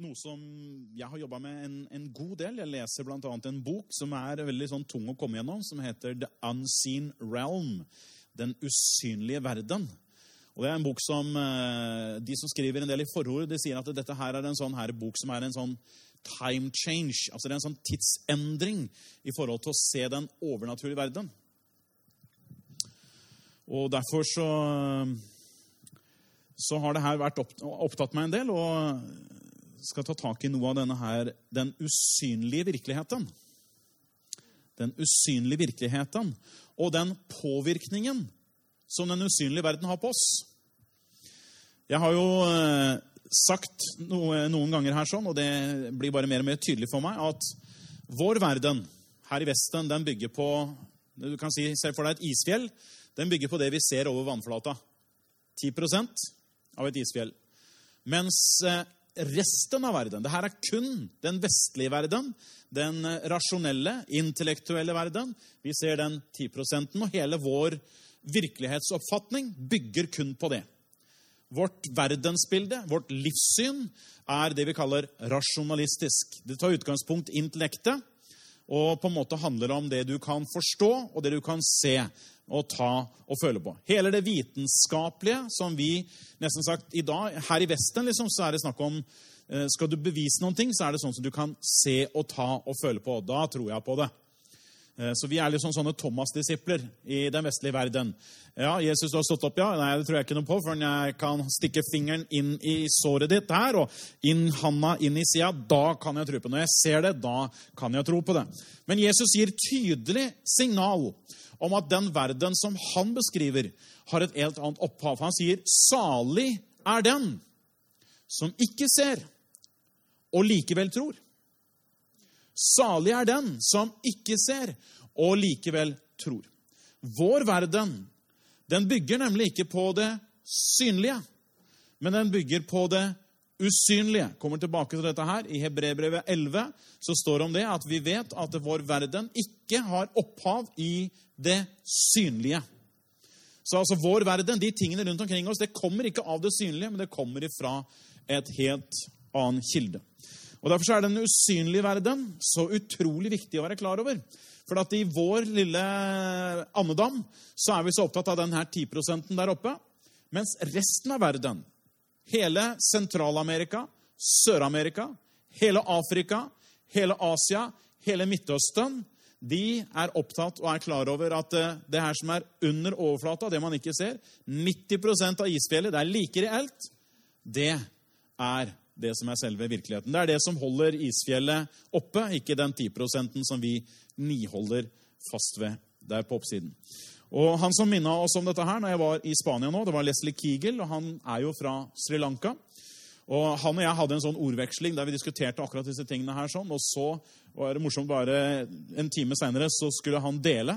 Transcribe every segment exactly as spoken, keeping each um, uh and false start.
noe som jeg har jobbet med en, en god del. Jeg leser blant annet en bok som er veldig sånn tung å komme gjennom, som heter The Unseen Realm, den usynlige verden. Og det er en bok som de som skriver en del i forordet, de sier at dette her er en sånn her bok som er en sånn time change, altså det er en sånn tidsendring i forhold til å se den overnaturlige verden. Og derfor så, så har det her vært opp, opptatt meg en del, og skal ta tak i noe av denne her, den usynlige virkeligheten. Den usynlige virkeligheten, og den påvirkningen som den usynlige verden har på oss. Jeg har jo eh, sagt noe, noen ganger her sånn, og det blir bare mer og mer tydelig for meg, at vår verden her i Vesten, den bygger på, du kan si, se for deg et isfjell, den bygger på det vi ser over vannflata. ti prosent av et isfjell. Mens eh, resten av verden, det her er kun den vestlige verden, den rasjonelle, intellektuelle verden, vi ser den ti prosenten, og hele vår virkelighetsoppfatning bygger kun på det. Vårt verdensbilde, vårt livssyn, er det vi kaller rasjonalistisk. Det tar utgangspunkt i intellektet, og på en måte handler om det du kan forstå, og det du kan se, og ta og føle på. Hele det vitenskapelige, som vi nesten sagt i dag, her i Vesten, liksom, så er det snakk om, skal du bevise noen ting, så er det sånn som du kan se og ta og føle på. Da tror jeg på det. Så vi er liksom sånne Thomas-disipler i den vestlige verden. Ja, Jesus, du har stått opp, ja. Nei, det tror jeg ikke noe på, for jeg kan stikke fingeren inn i såret ditt her, og inn handa inn i siden, da kan jeg tro på det. Når jeg ser det, da kan jeg tro på det. Men Jesus gir tydelig signal om at den verden som han beskriver, har et helt annet opphav. Han sier, salig er den som ikke ser, og likevel tror. Salig er den som ikke ser, og likevel tror. Vår verden, den bygger nemlig ikke på det synlige, men den bygger på det usynlige. Kommer tilbake til dette her. I Hebreerbrevet elleve så står det om det at vi vet at vår verden ikke har opphav i det synlige. Så altså vår verden, de tingene rundt omkring oss, det kommer ikke av det synlige, men det kommer ifra et helt annen kilde. Og derfor er den usynlige verden så utrolig viktig å være klar over. For at i vår lille andedam så er vi så opptatt av den her ti prosenten der oppe, mens resten av verden, hele Sentral-Amerika, Sør-Amerika, hele Afrika, hele Asia, hele Midtøsten, de er opptatt og er klar over at det her som er under overflata, det man ikke ser, nitti prosent av isfjellet, det er like reelt, det er det som er selve virkeligheten. Det er det som holder isfjellet oppe, ikke den ti prosenten som vi niholder fast ved der på oppsiden. Og han som minnet oss om dette her, når jeg var i Spania nå, det var Leslie Kegel, og han er jo fra Sri Lanka. Og han og jeg hadde en sånn ordveksling der vi diskuterte akkurat disse tingene her sånn, og så var det morsomt bare en time senere så skulle han dele.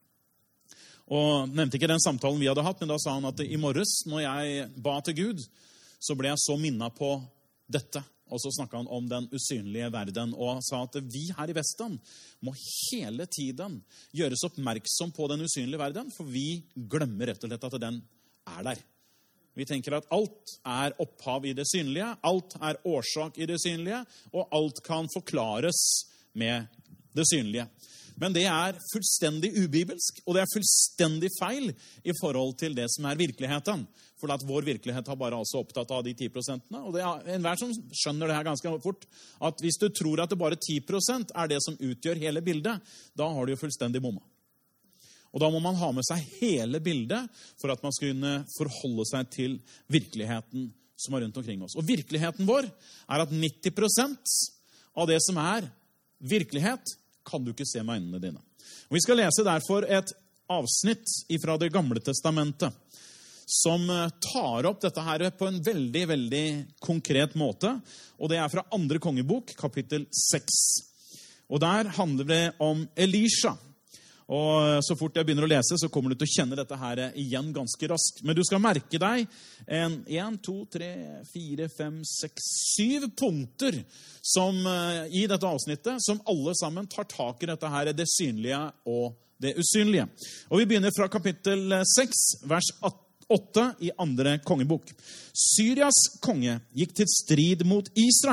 Og nevnte ikke den samtalen vi hadde hatt, men da sa han at i morges, når jeg ba til Gud, så ble jeg så minnet på dette. Og så snakket han om den usynlige verden, og sa at vi her i Vesten må hele tiden gjøres oppmerksom på den usynlige verden, for vi glemmer rett og slett at den er der. Vi tenker at alt er opphav i det synlige, alt er årsak i det synlige, og alt kan forklares med det synlige. Men det er fullstendig ubibelsk, og det er fullstendig feil i forhold til det som er virkeligheten. For at vår virkelighet har bare altså opptatt av de ti prosentene. Og det er enhver som skjønner det her ganske fort, at hvis du tror at det bare ti prosent er det som utgjør hele bildet, da har du jo fullstendig bomma. Og da må man ha med seg hele bildet for at man skal kunne forholde seg til virkeligheten som er rundt omkring oss. Og virkeligheten vår er at nitti prosent av det som er virkelighet, kan du ikke se med øynene dine. Og vi skal lese derfor et avsnitt fra Det gamle testamentet, som tar opp dette her på en veldig, veldig konkret måte. Og det er fra andre kongebok, kapittel seks. Og der handler det om Elisha. Og så fort jeg begynner å lese, så kommer du til å kjenne dette her igjen ganske raskt. Men du skal merke deg en, en to, tre, fire, fem, seks, syv punkter som, i dette avsnittet, som alle sammen tar tak i dette her, det synlige og det usynlige. Og vi begynner fra kapittel seks, vers åtte i andre kongebok. Syrias konge gikk til strid mot Israel.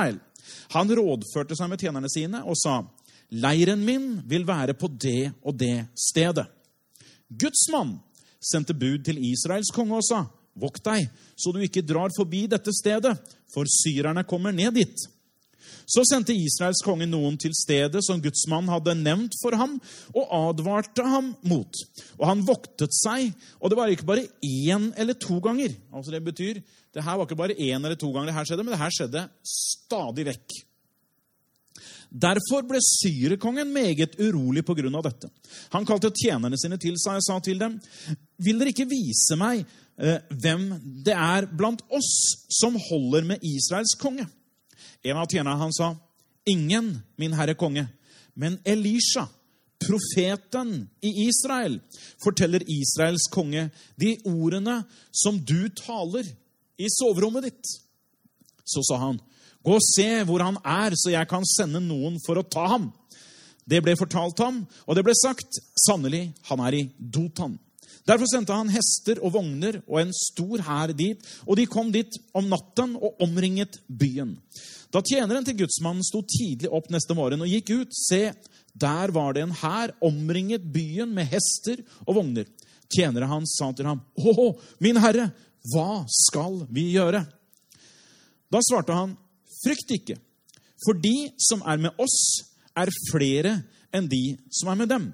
Han rådførte seg med tjenerne sine og sa, leiren min vil være på det og det stedet. Guds mann sendte bud til Israels konge og sa, vokt deg, så du ikke drar forbi dette stedet, for syrerne kommer ned dit. Så sendte Israels konge noen til stedet som Guds mann hadde nevnt for ham, og advarte ham mot. Og han voktet seg, og det var ikke bare én eller to ganger. Altså det betyr, det her var ikke bare én eller to ganger det her skjedde, men det her skjedde stadig vekk. Derfor ble syrekongen meget urolig på grunn av dette. Han kalte tjenerne sine til seg og sa til dem, vil dere ikke vise meg eh, hvem det er blant oss som holder med Israels konge? En av tjenerne han sa, ingen, min herre konge, men Elisha, profeten i Israel, forteller Israels konge de ordene som du taler i soverommet ditt. Så sa han, gå og se hvor han er, så jeg kan sende noen for å ta ham. Det ble fortalt ham, og det ble sagt, sannelig, han er i Dotan. Derfor sendte han hester og vogner og en stor hær dit, og de kom dit om natten og omringet byen. Da tjeneren til gudsmannen sto tidlig opp neste morgen og gikk ut, se, der var det en hær omringet byen med hester og vogner. Tjenere hans sa til ham, «Åh, min herre, hva skal vi gjøre?» Da svarte han, «Frykt ikke, for de som er med oss er flere enn de som er med dem.»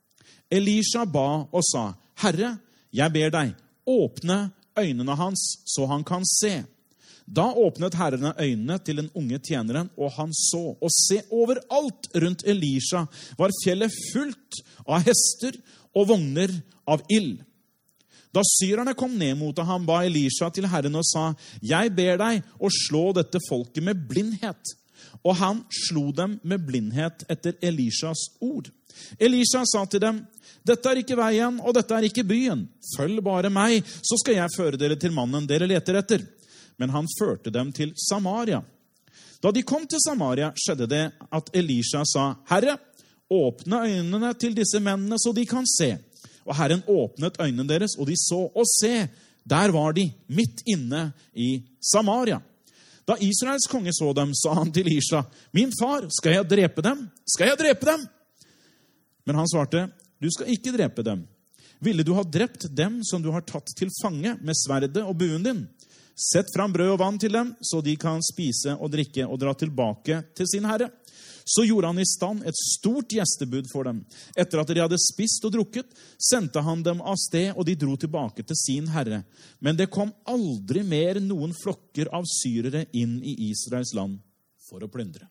Elisha ba og sa, «Herre, jeg ber deg, åpne øynene hans, så han kan se.» Da åpnet herrene øynene til den unge tjeneren, og han så, og se overalt rundt Elisha var fjellet fullt av hester og vogner av ild. Da syrerne kom ned mot ham, ba Elisha til Herren og sa, «Jeg ber deg å slå dette folket med blindhet.» Og han slo dem med blindhet etter Elishas ord. Elisha sa til dem, «Dette er ikke veien, og dette er ikke byen. Følg bare meg, så skal jeg føre dere til mannen dere leter etter.» Men han førte dem til Samaria. Da de kom til Samaria, skjedde det at Elisha sa, «Herre, åpne øynene til disse mennene så de kan se.» Og Herren åpnet øynene deres, og de så, og se, der var de, midt inne i Samaria. Da Israels konge så dem, sa han til Elisha, «Min far, skal jeg drepe dem? Skal jeg drepe dem?» Men han svarte, «Du skal ikke drepe dem. Ville du ha drept dem som du har tatt til fange med sverdet og buen din? Sett fram brød og vann til dem, så de kan spise og drikke og dra tilbake til sin herre.» Så gjorde han i stand et stort gjestebud for dem. Etter at de hadde spist og drukket, sendte han dem av sted, og de dro tilbake til sin herre. Men det kom aldri mer noen flokker av syrere inn i Israels land for å plyndre.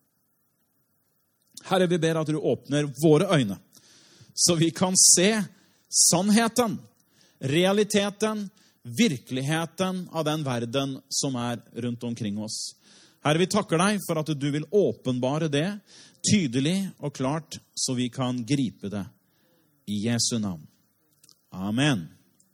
Herre, vi ber at du åpner våre øyne, så vi kan se sannheten, realiteten, virkeligheten av den verden som er rundt omkring oss. Herre, vi takker deg for at du vil åpenbare det tydelig og klart, så vi kan gripe det i Jesu navn. Amen.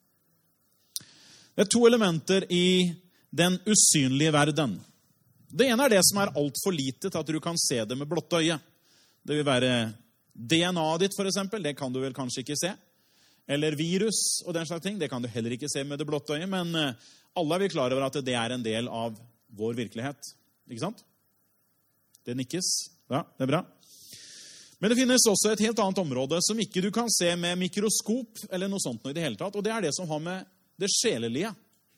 Det er to elementer i den usynlige verden. Det ene er det som er alt for lite til at du kan se det med blått øye. Det vil være D N A-et ditt, for eksempel. Det kan du vel kanskje ikke se. Eller virus og den slags ting. Det kan du heller ikke se med det blått øye. Men alle er vi klar over at det er en del av vår virkelighet. Ikke sant? Det nikkes. Ja, det er bra. Men det finnes også et helt annet område som ikke du kan se med mikroskop eller noe sånt i det hele tatt, og det er det som har med det sjelelige.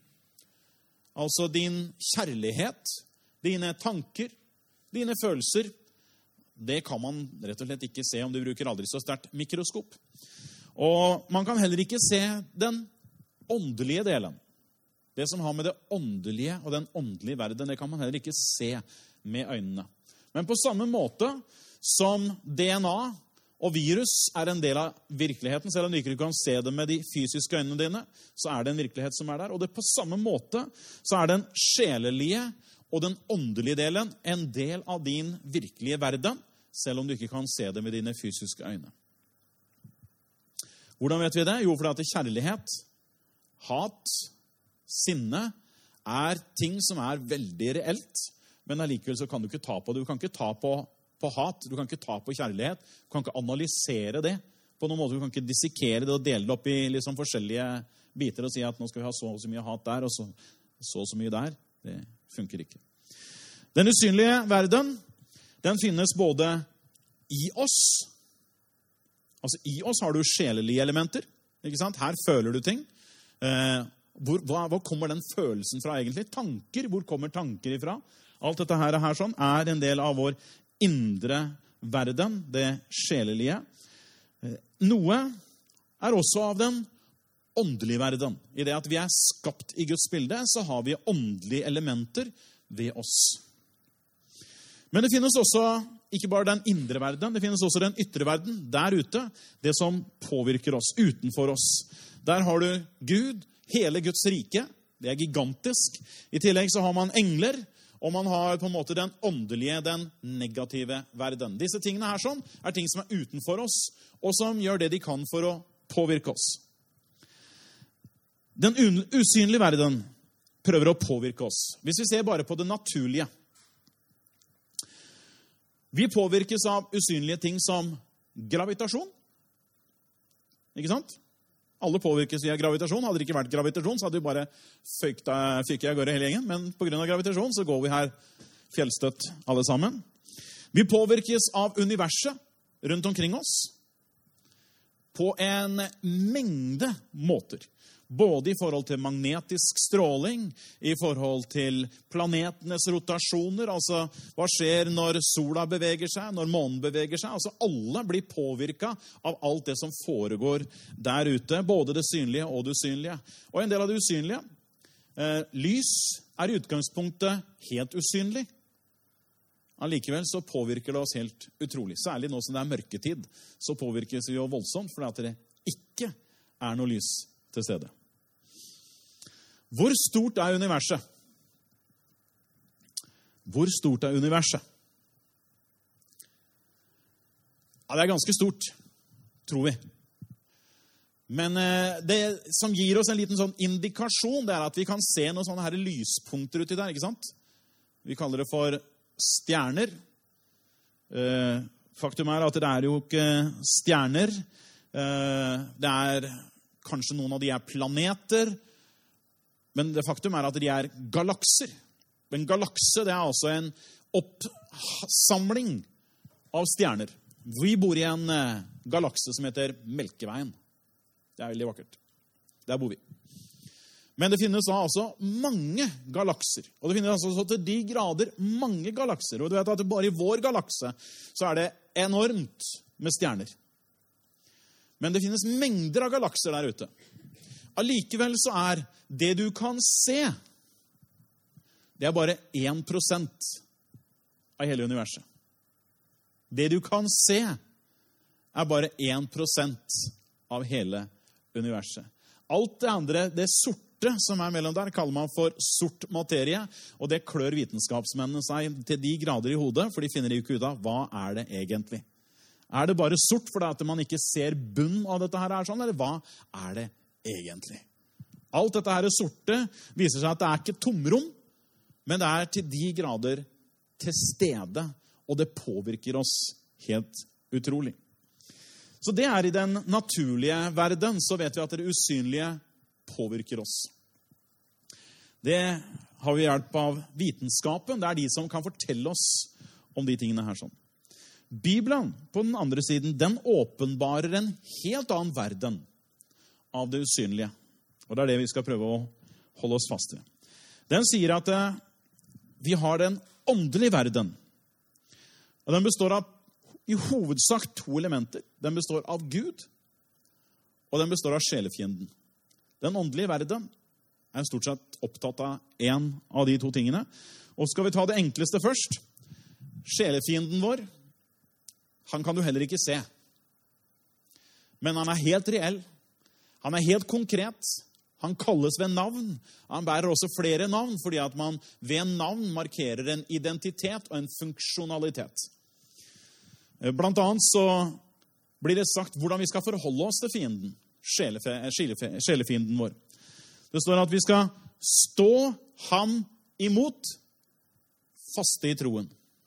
Altså din kjærlighet, dine tanker, dine følelser. Det kan man rett og slett ikke se om du bruker aldri så sterkt mikroskop. Og man kan heller ikke se den åndelige delen. Det som har med det åndelige og den åndelige verden, det kan man heller ikke se med øynene. Men på samme måte som D N A og virus er en del av virkeligheten, selv om du ikke kan se det med de fysiske øynene dine, så er det en virkelighet som er der. Og det på samme måte så er den sjelelige og den åndelige delen en del av din virkelige verden, selv om du ikke kan se det med dine fysiske øyne. Hvordan vet vi det? Jo, fordi at kjærlighet, hat, sinne er ting som er veldig reelt, men allikevel så kan du ikke ta på det. Du kan ikke ta på, på hat, du kan ikke ta på kjærlighet, du kan ikke analysere det på noen måte. Du kan ikke dissekere det og dele det opp i liksom forskjellige biter og si at nå skal vi ha så og så mye hat der og så, så og så mye der. Det funker ikke. Den usynlige verden, den finnes både i oss, altså i oss har du sjelelige elementer, ikke sant? Her føler du ting. Eh, hvor, hva, hvor kommer den følelsen fra egentlig? Tanker, hvor kommer tanker ifra? Alt dette her, her sånn, er en del av vår indre verden, det sjelelige. Eh, noe er også av den åndelige verden. I det at vi er skapt i Guds bilde, så har vi åndelige elementer ved oss. Men det finnes også ikke bare den indre verden, det finnes også den ytre verden, der ute, det som påvirker oss, utenfor oss. Der har du Gud, hele Guds rike, det er gigantisk. I tillegg så har man engler, og man har på en måte den åndelige, den negative verden. Disse tingene her sånn, er ting som er utenfor oss, og som gjør det de kan for å påvirke oss. Den usynlige verden prøver å påvirke oss. Hvis vi ser bare på det naturlige. Vi påvirkes av usynlige ting som gravitasjon. Ikke sant? Alle påvirkes via gravitasjon. Hadde det ikke vært gravitasjon, så hadde vi bare fykt av gårde hele gjengen. Men på grunn av gravitasjon så går vi her fjellstøtt alle sammen. Vi påvirkes av universet rundt omkring oss på en mengde måter. Både i forhold til magnetisk stråling, i forhold til planetenes rotasjoner, altså hva skjer når sola beveger seg, når månen beveger seg. Altså alle blir påvirket av alt det som foregår der ute, både det synlige og det usynlige. Og en del av det usynlige, eh, lys er i utgangspunktet helt usynlig. Allikevel så påvirker det oss helt utrolig. Særlig nå som det er mørketid, så påvirkes vi jo voldsomt, fordi det ikke er noe lys til stede. Hvor stort er universet? Hvor stort er universet? Ja, det er ganske stort, tror vi. Men det som gir oss en liten sånn indikasjon, det er at vi kan se noen sånne her lyspunkter uti der, ikke sant? Vi kaller det for stjerner. Faktum er at det er jo ikke stjerner. Det er kanskje noen av de er planeter, men det faktum er at de er galakser. En galakse, det er altså en oppsamling av stjerner. Vi bor i en galakse som heter Melkeveien. Det er veldig vakkert. Der bor vi. Men det finnes da altså mange galakser. Og det finnes altså så til de grader mange galakser. Og du vet at bare i vår galakse så er det enormt med stjerner. Men det finnes mengder av galakser der ute. Allikevel så er det du kan se, det er bare én prosent av hele universet. Det du kan se er bare én prosent av hele universet. Alt det andre, det sorte som er mellom der, kaller man for sort materie, og det klør vitenskapsmennene seg til de grader i hodet, for de finner ikke ut av hva er det egentlig. Er det bare sort fordi at man ikke ser bunn av dette her, eller hva er det egentlig? Alt dette her sorte viser seg at det er ikke tomrom, men det er til de grader til stede, og det påvirker oss helt utrolig. Så det er i den naturlige verden, så vet vi at det usynlige påvirker oss. Det har vi hjelp av vitenskapen, det er de som kan fortelle oss om de tingene her sånn. Bibelen, på den andre siden, den åpenbarer en helt annen verden av det usynlige. Og det er det vi skal prøve å holde oss fast ved. Den sier at eh, vi har den åndelige verden. Og den består av i hovedsak to elementer. Den består av Gud, og den består av sjelefienden. Den åndelige verden er stort sett opptatt av en av de to tingene. Og skal vi ta det enkleste først. Sjelefienden vår, han kan du heller ikke se. Men han er helt reell. Han er helt konkret. Han kalles ved navn. Han bærer også flere navn, fordi at man ved navn markerer en identitet og en funksjonalitet. Blant annet så blir det sagt hvordan vi skal forholde oss til fienden, sjelefienden vår. Det står at vi skal stå ham imot, faste i troen.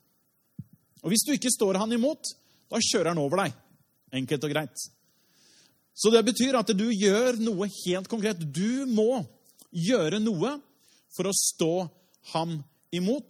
Og hvis du ikke står han imot, da kjører han over deg, enkelt og greit. Så det betyr at du gjør noe helt konkret. Du må gjøre noe for å stå ham imot,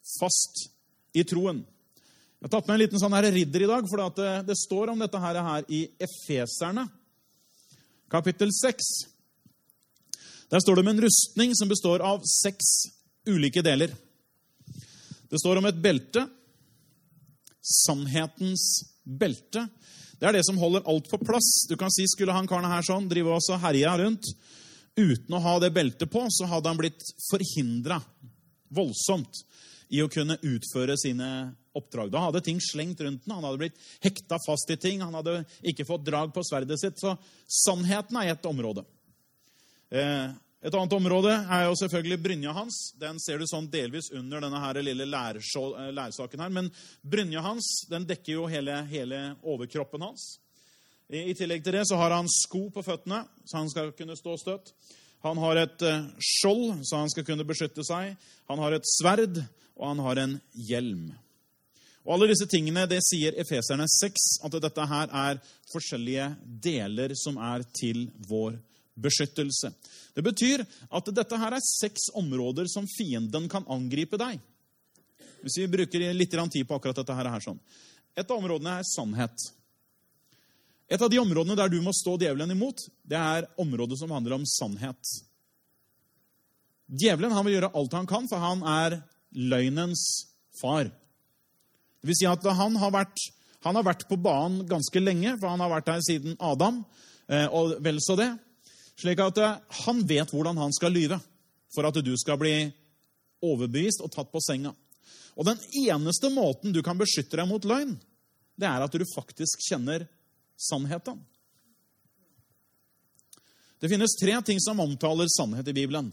fast i troen. Jeg har tatt med en liten sånn her ridder i dag, for det, det står om dette her, her i Efeserne, kapittel seks. Der står det om en rustning som består av seks ulike deler. Det står om et belte, sannhetens belte. Det er det som holder alt på plass. Du kan si, skulle han karen her sånn, drive oss og herje rundt, uten å ha det beltet på, så hadde han blitt forhindret voldsomt i å kunne utføre sine oppdrag. Da hadde ting slengt rundt den, han hadde blitt hekta fast i ting, han hadde ikke fått drag på sverdet sitt, så sannheten er et område. Et annet område er jo selvfølgelig brynja hans. Den ser du sånn delvis under denne her lille lærsaken her, men brynja hans, den dekker jo hele, hele overkroppen hans. I tillegg til det så har han sko på føttene, så han skal kunne stå støtt. Han har et skjold, så han skal kunne beskytte seg. Han har et sverd, og han har en hjelm. Og alle disse tingene, det sier Efeserne seks, at dette her er forskjellige deler som er til vår beskyttelse. Det betyr at dette her er seks områder som fienden kan angripe deg. Hvis vi bruker litt tid på akkurat dette her, her sånn. Et av områdene er sannhet. Et av de områdene der du må stå djevelen imot, det er området som handler om sannhet. Djevelen, han vil gjøre alt han kan, for han er løgnens far. Det vil si at han har vært, han har vært på banen ganske lenge, for han har vært her siden Adam, og vel så det. Slik at han vet hvordan han skal lyve, for at du skal bli overbevist og tatt på senga. Og den eneste måten du kan beskytte deg mot løgn, det er at du faktisk kjenner sannheten. Det finnes tre ting som omtaler sannhet i Bibelen.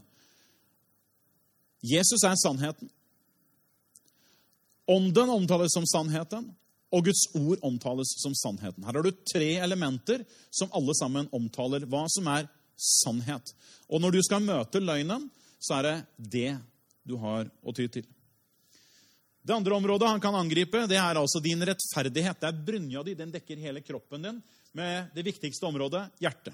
Jesus er sannheten. Ånden omtales som sannheten, og Guds ord omtales som sannheten. Her har du tre elementer som alle sammen omtaler hva som er sannhet. Og når du skal møte løgnen, så er det det du har å ty til. Det andre området han kan angripe, det er altså din rettferdighet. Det er brynja di, den dekker hele kroppen din, med det viktigste området, hjertet.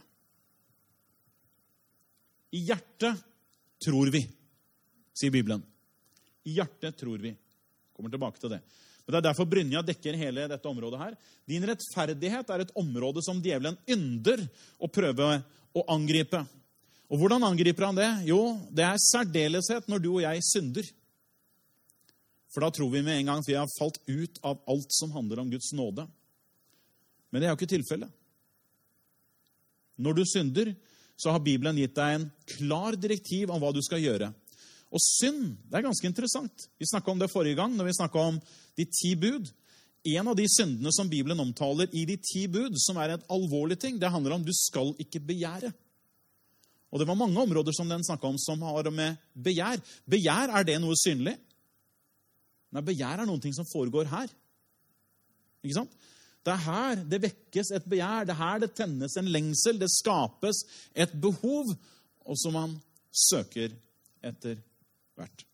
I hjertet tror vi, sier Bibelen. I hjertet tror vi. Kommer tilbake til det. Men det er derfor brynja dekker hele dette området her. Din rettferdighet er et område som djevelen ynder å prøve å angripe. Og hvordan angriper han det? Jo, det er særdeleshet når du og jeg synder. For da tror vi med en gang at vi har falt ut av alt som handler om Guds nåde. Men det er jo ikke tilfellet. Når du synder, så har Bibelen gitt deg en klar direktiv om hva du skal gjøre. Og synd, det er ganske interessant. Vi snakket om det forrige gang, når vi snakket om de ti bud. En av de syndene som Bibelen omtaler i de ti bud, som er et alvorlig ting, det handler om du skal ikke begjære. Og det var mange områder som den snakket om som har med begjær. Begjær, er det noe synlig? Nei, begjær er noen ting som foregår her. Ikke sant? Det er her det vekkes et begjær, det er her det tennes en lengsel, det skapes et behov, og som man søker etter hvert.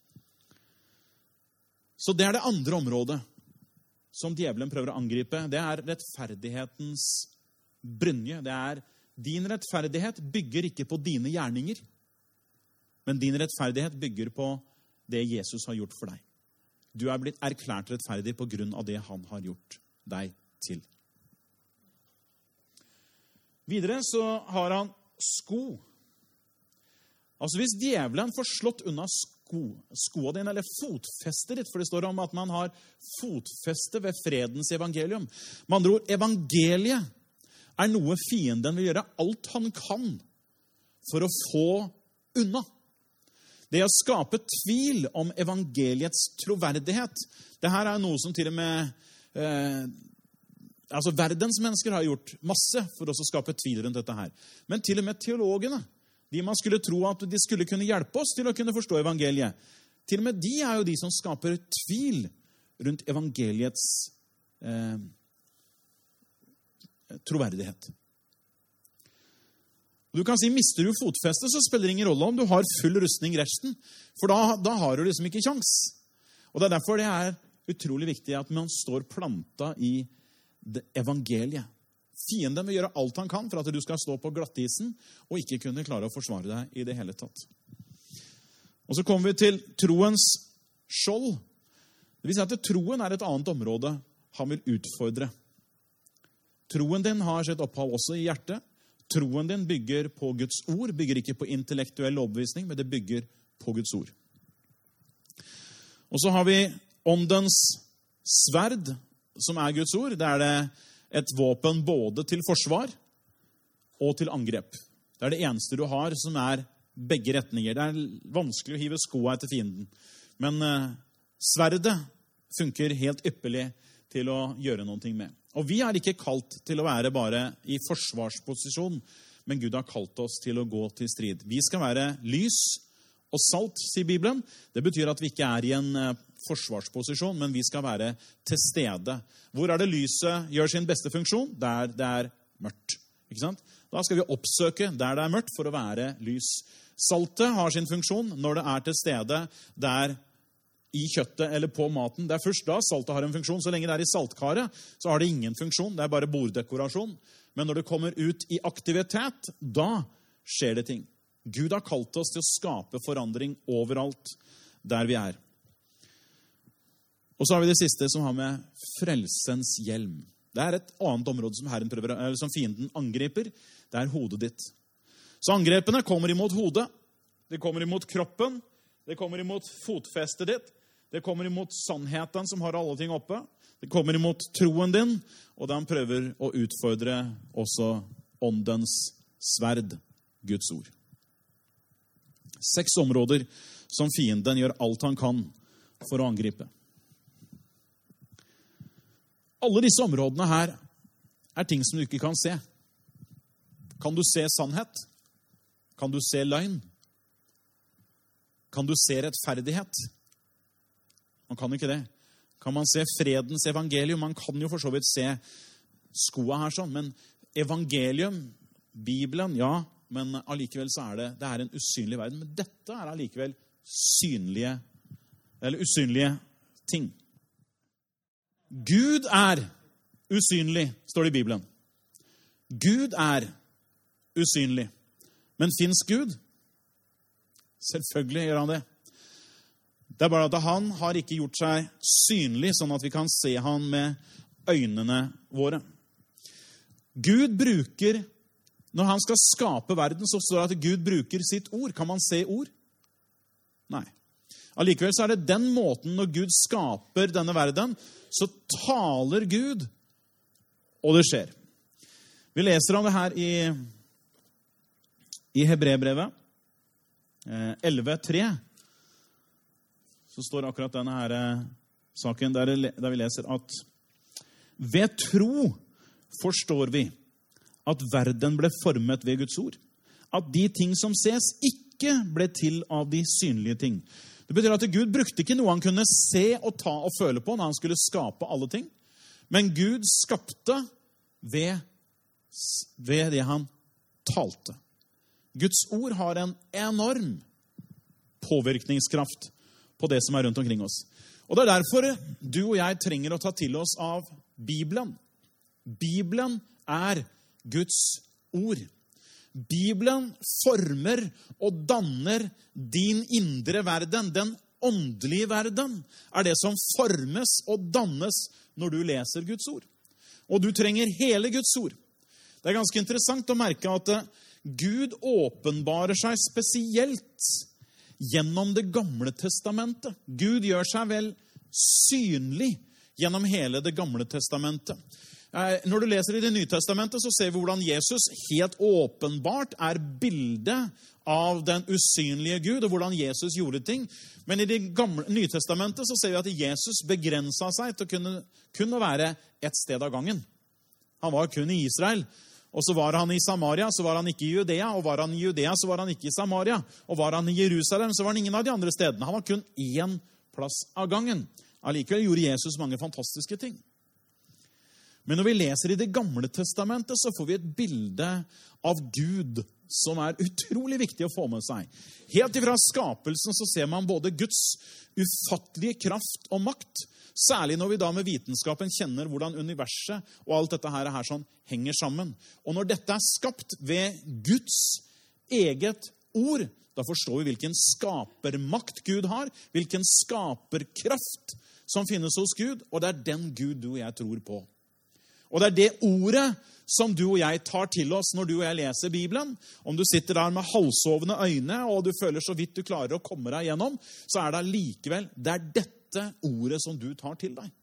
Så det er det andre området som djevelen prøver å angripe. Det er rettferdighetens brynje. Det er din rettferdighet bygger ikke på dine gjerninger, men din rettferdighet bygger på det Jesus har gjort for deg. Du er blitt erklært rettferdig på grunn av det han har gjort deg til. Videre så har han sko. Altså hvis djevelen får slått unna sko, skoene dine, eller fotfestet ditt, for det står om at man har fotfeste ved fredens evangelium. Med andre ord, evangeliet er noe fienden vil gjøre alt han kan for å få unna. Det å skape tvil om evangeliets troverdighet, det her er noe som til og med eh, altså verdens mennesker har gjort masse for å skape tvil rundt dette her. Men til og med teologene, de man skulle tro at de skulle kunne hjelpe oss til å kunne forstå evangeliet, til og med de er jo de som skaper tvil rundt evangeliets eh, troverdighet. Du kan si, mister du fotfestet, så spiller det ingen rolle om du har full rustning resten, for da, da har du liksom ikke sjans. Og det er derfor det er utrolig viktig at man står planta i det evangeliet. Fienden vil gjøre alt han kan for at du skal stå på glattisen og ikke kunne klare å forsvare deg i det hele tatt. Og så kommer vi til troens skjold. Det vil si at troen er et annet område han vil utfordre. Troen din har sitt opphav også i hjertet. Troen din bygger på Guds ord, bygger ikke på intellektuell overbevisning, men det bygger på Guds ord. Og så har vi åndens sverd, som er Guds ord. Det er det et våpen både til forsvar og til angrep. Det er det eneste du har som er begge retninger. Det er vanskelig å hive skoa etter fienden. Men eh, sverdet funker helt ypperlig til å gjøre noe med. Og vi er ikke kalt til å være bare i forsvarsposisjon, men Gud har kalt oss til å gå til strid. Vi skal være lys og salt, sier Bibelen. Det betyr at vi ikke er i en eh, forsvarsposisjon, men vi skal være til stede. Hvor er det lyset gjør sin beste funksjon? Der det er mørkt. Ikke sant? Da skal vi oppsøke der det er mørkt for å være lys. Saltet har sin funksjon når det er til stede der i kjøttet eller på maten. Det er først da saltet har en funksjon. Så lenge det er i saltkaret, så har det ingen funksjon. Det er bare borddekorasjon. Men når det kommer ut i aktivitet, da skjer det ting. Gud har kalt oss til å skape forandring overalt der vi er. Og så har vi det siste som har med frelsens hjelm. Det er et annet område som, Herren prøver, eller som fienden angriper. Det er hodet ditt. Så angrepene kommer imot hodet. Det kommer imot kroppen. Det kommer imot fotfestet ditt. Det kommer imot sannheten som har alle ting oppe. Det kommer imot troen din. Og da han prøver å utfordre også åndens sverd, Guds ord. Seks områder som fienden gjør alt han kan for å angripe. Alle disse områdene her er ting som du ikke kan se. Kan du se sannhet? Kan du se løgn? Kan du se rettferdighet? Man kan ikke det. Kan man se fredens evangelium? Man kan jo for så vidt se skoa her sånn, men evangelium, Bibelen, ja, men allikevel så er det, det er en usynlig verden. Men dette er allikevel synlige, eller usynlige ting. Gud er usynlig, står det i Bibelen. Gud er usynlig. Men finnes Gud? Selvfølgelig gjør han det. Det er bare at han har ikke gjort seg synlig, sånn at vi kan se han med øynene våre. Gud bruker, når han skal skape verden, så står det at Gud bruker sitt ord. Kan man se ord? Nei. Allikevel så er det den måten når Gud skaper denne verden, så taler Gud, og det skjer. Vi leser om det her i, i Hebreerbrevet, eh, elleve tre. Så står akkurat denne her eh, saken der, der vi leser at ved tro forstår vi at verden ble formet ved Guds ord. At de ting som ses ikke ble til av de synlige ting. Det betyr at Gud brukte ikke noe han kunne se og ta og føle på når han skulle skape alle ting. Men Gud skapte ved, ved det han talte. Guds ord har en enorm påvirkningskraft på det som er rundt omkring oss. Og det er derfor du og jeg trenger å ta til oss av Bibelen. Bibelen er Guds ord. Bibelen former og danner din indre verden. Den åndelige verden er det som formes og dannes når du leser Guds ord. Og du trenger hele Guds ord. Det er ganske interessant å merke at Gud åpenbarer seg spesielt gjennom det gamle testamentet. Gud gjør seg vel synlig gjennom hele det gamle testamentet. Når du leser i det nye testamentet, så ser vi hvordan Jesus helt åpenbart er bildet av den usynlige Gud, og hvordan Jesus gjorde ting. Men i det gamle, nye testamentet så ser vi at Jesus begrenset seg til å kunne, kunne være et sted av gangen. Han var kun i Israel, og så var han i Samaria, så var han ikke i Judea, og var han i Judea, så var han ikke i Samaria, og var han i Jerusalem, så var han ingen av de andre stedene. Han var kun én plass av gangen. Allikevel gjorde Jesus mange fantastiske ting. Men når vi leser i det gamle testamentet, så får vi et bilde av Gud som er utrolig viktig å få med seg. Helt ifra skapelsen så ser man både Guds ufattelige kraft og makt, særlig når vi da med vitenskapen kjenner hvordan universet og alt dette her, her sånn henger sammen. Og når dette er skapt ved Guds eget ord, da forstår vi hvilken skapermakt Gud har, hvilken skaperkraft som finnes hos Gud, og det er den Gud du og jeg tror på. Og det er det ordet som du og jeg tar til oss når du og jeg leser Bibelen. Om du sitter der med halvsovende øyne, og du føler så vidt du klarer å komme deg gjennom, så er det likevel, det er dette ordet som du tar til deg.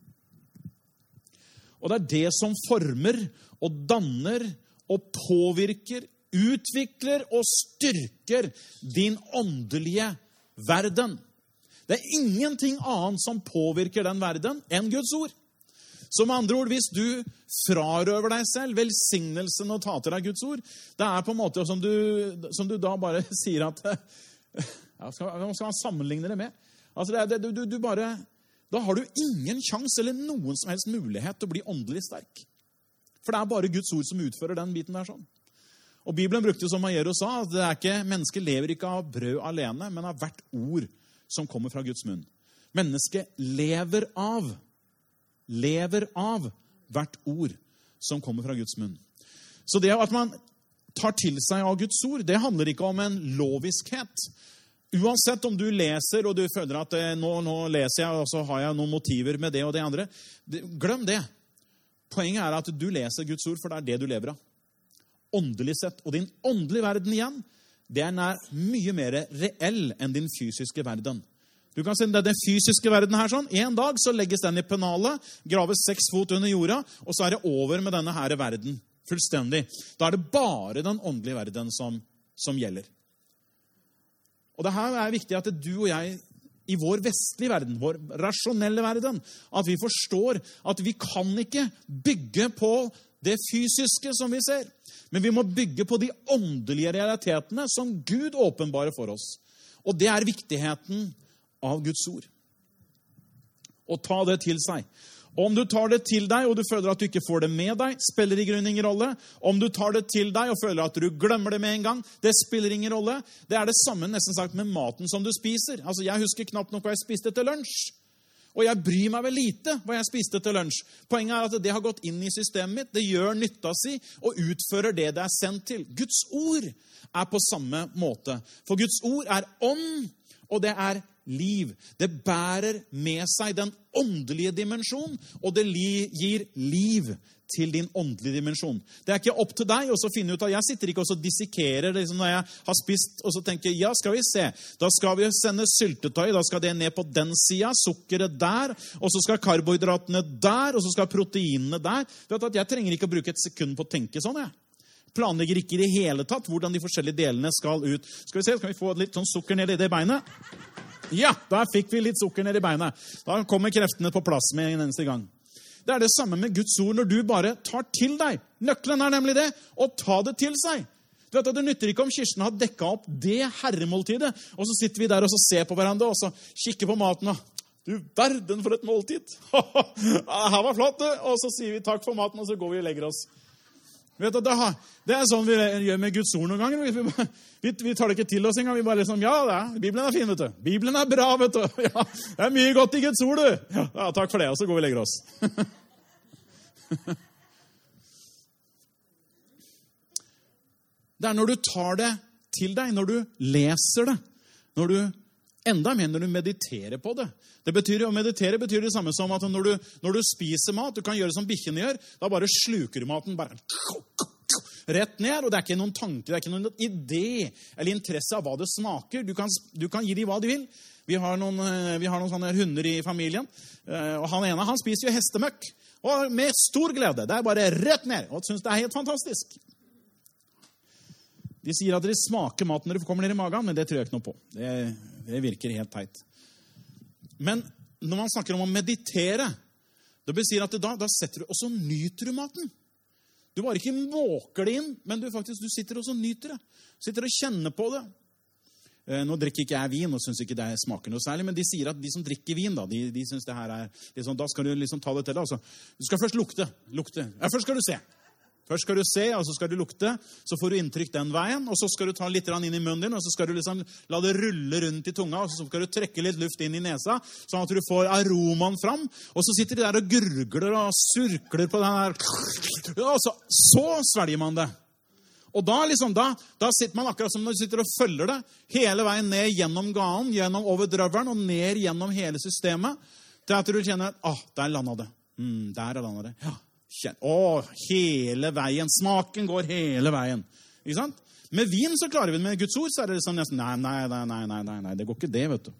Og det er det som former og danner og påvirker, utvikler og styrker din åndelige verden. Det er ingenting annet som påvirker den verden enn Guds ord. Så med andre ord, hvis du frarøver deg selv velsignelsen og tar til deg Guds ord, det er på en måte som du, som du da bare sier at, ja, skal, hva skal man sammenligne det med? Altså, det, det, du, du bare, da har du ingen sjans eller noen som helst mulighet til å bli åndelig sterk. For det er bare Guds ord som utfører den biten der sånn. Og Bibelen brukte som Majero sa, at det er ikke, mennesket lever ikke av brød alene, men av hvert ord som kommer fra Guds munn. Mennesket lever av lever av hvert ord som kommer fra Guds munn. Så det at man tar til seg av Guds ord, det handler ikke om en loviskhet. Uansett om du leser, og du føler at nå, nå leser jeg, og så har jeg noen motiver med det og det andre, glem det. Poenget er at du leser Guds ord, for det er det du lever av. Åndelig sett. Og din åndelige verden igjen, den er mye mer reell enn din fysiske verden. Du kan se det er den fysiske verden her sånn. En dag så legges den i pennalet, graves seks fot under jorda, og så er det over med denne her verden. Fullstendig. Da er det bare den åndelige verden som, som gjelder. Og det her er viktig at du og jeg, i vår vestlige verden, vår rasjonelle verden, at vi forstår at vi kan ikke bygge på det fysiske som vi ser, men vi må bygge på de åndelige realitetene som Gud åpenbarer for oss. Og det er viktigheten av Guds ord. Og ta det til seg. Og om du tar det til deg, og du føler at du ikke får det med deg, spiller i grunnen ingen rolle. Om du tar det til deg, og føler at du glemmer det med en gang, det spiller ingen rolle. Det er det samme nesten sagt med maten som du spiser. Altså, jeg husker knapt nok hva jeg spiste til lunsj. Og jeg bryr meg vel lite hva jeg spiste til lunsj. Poenget er at det har gått inn i systemet mitt, det gjør nytta si, og utfører det det er sendt til. Guds ord er på samme måte. For Guds ord er ånd, og det er liv. Det bærer med seg den åndelige dimensjon, og det gir liv til din åndelige dimensjon. Det er ikke opp til deg å finne ut av, jeg sitter ikke og dissekerer liksom når jeg har spist, og så tenker, ja, skal vi se, da skal vi sende syltetøy, da skal det ned på den siden, sukkeret der, og så skal karbohydratene der, og så skal proteinene der. Vet du at jeg trenger ikke å bruke et sekund på å tenke sånn, jeg. Planlegger ikke i det hele tatt hvordan de forskjellige delene skal ut. Skal vi se, skal vi få litt sånn sukker ned i det beinet? Ja, da fikk vi litt sukker ned i beinet. Da kommer kreftene på plass med en eneste gang. Det er det samme med Guds ord når du bare tar til deg. Nøkkelen er nemlig det, å ta det til seg. Du vet at det nytter ikke om Kirsten har dekket opp det herremåltidet, og så sitter vi der og så ser på hverandre, og så kikker på maten, og du verden for et måltid. Her var flott, du. Og så sier vi takk for maten, og så går vi og legger oss. Vet du, det er sånn vi gjør med Guds ord noen ganger. Vi, vi, vi tar det ikke til oss en gang. Vi bare liksom, ja, det er, Bibelen er fin, vet du. Bibelen er bra, vet du. Ja, det er mye godt i Guds ord, du. Ja, ja, takk for det, og så går vi og legger oss. Det er når du tar det til deg, når du leser det, når du enda mer når du mediterer på det. Det betyr, å meditere betyr det samme som at når du, når du spiser mat, du kan gjøre som bikkjene gjør, da bare sluker du maten bare rett ned, og det er ikke noen tanke, det er ikke noen idé eller interesse av hva det smaker. Du kan, du kan gi dem hva de vil. Vi har noen, vi har noen sånne hunder i familien, og han ene, han spiser jo hestemøkk, og med stor glede. Det er bare rett ned, og synes det er helt fantastisk. De sier at de smaker maten når de kommer ned i magen, men det tror jeg ikke noe på. Det, det virker helt teit. Men når man snakker om å meditere, det betyr at da, da setter du, og så nyter du maten. Du bare ikke måker det inn, men du faktisk du sitter og så nyter det. Sitter og kjenner på det. Eh, nå drikker ikke jeg vin, og synes ikke det smaker noe særlig, men de sier at de som drikker vin, da, de, de synes det her er, liksom, da skal du liksom ta det til. Altså. Du skal først lukte. lukte. Ja, først skal du se. Først skal du se, og så skal du lukte, så får du inntrykk den veien, og så skal du ta litt inn i munnen din, og så skal du liksom la det rulle rundt i tunga, og så skal du trekke litt luft inn i nesa, sånn at du får aromaen fram, og så sitter de der og gurgler og surkler på den her, og så, så svelger man det. Og da, liksom, da, da sitter man akkurat som når du sitter og følger det, hele veien ned gjennom ganen, gjennom over drøveren, og ned gjennom hele systemet, til at du kjenner, ah, der landet det. Mm, der er landet det. Ja, kjenn. Åh, hele veien. Smaken går hele veien. Ikke sant? Med vin så klarer vi det, med Guds ord, så er det liksom nesten, nei, nei, nei, nei, nei, nei, det går ikke det, vet du.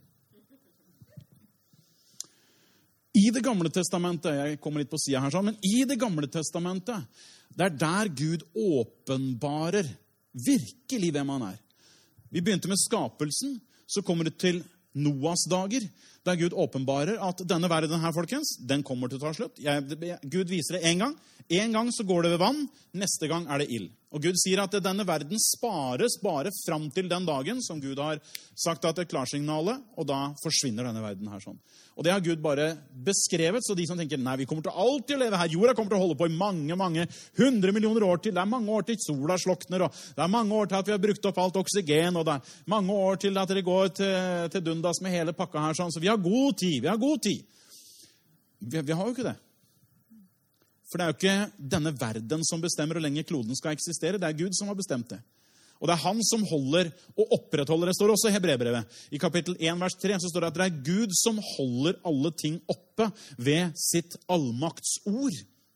I det gamle testamentet, jeg kommer litt på siden her, men i det gamle testamentet, det er der Gud åpenbarer virkelig hvem han er. Vi begynte med skapelsen, så kommer det til Noas dager, der Gud åpenbarer at denne verden her, folkens, den kommer til å ta slutt. Jeg, Gud viser det en gang. En gang så går det ved vann, neste gang er det ild. Og Gud sier at denne verden spares bare fram til den dagen som Gud har sagt at det er klarsignalet, og da forsvinner denne verden her sånn. Og det har Gud bare beskrevet, så de som tenker, nei, vi kommer til alltid å leve her, jorda kommer til å holde på i mange, mange hundre millioner år til, det er mange år til sola slokner, og det er mange år til at vi har brukt opp alt oksygen, og det er mange år til at det går til, til dundas med hele pakka her sånn, så vi har god tid, vi har god tid. Vi, vi har jo ikke det. For det er jo ikke denne verden som bestemmer hvor lenge kloden skal eksistere. Det er Gud som har bestemt det. Og det er han som holder og opprettholder. Det står også i Hebreerbrevet. I kapittel én, vers tre, så står det at det er Gud som holder alle ting oppe ved sitt allmaktsord.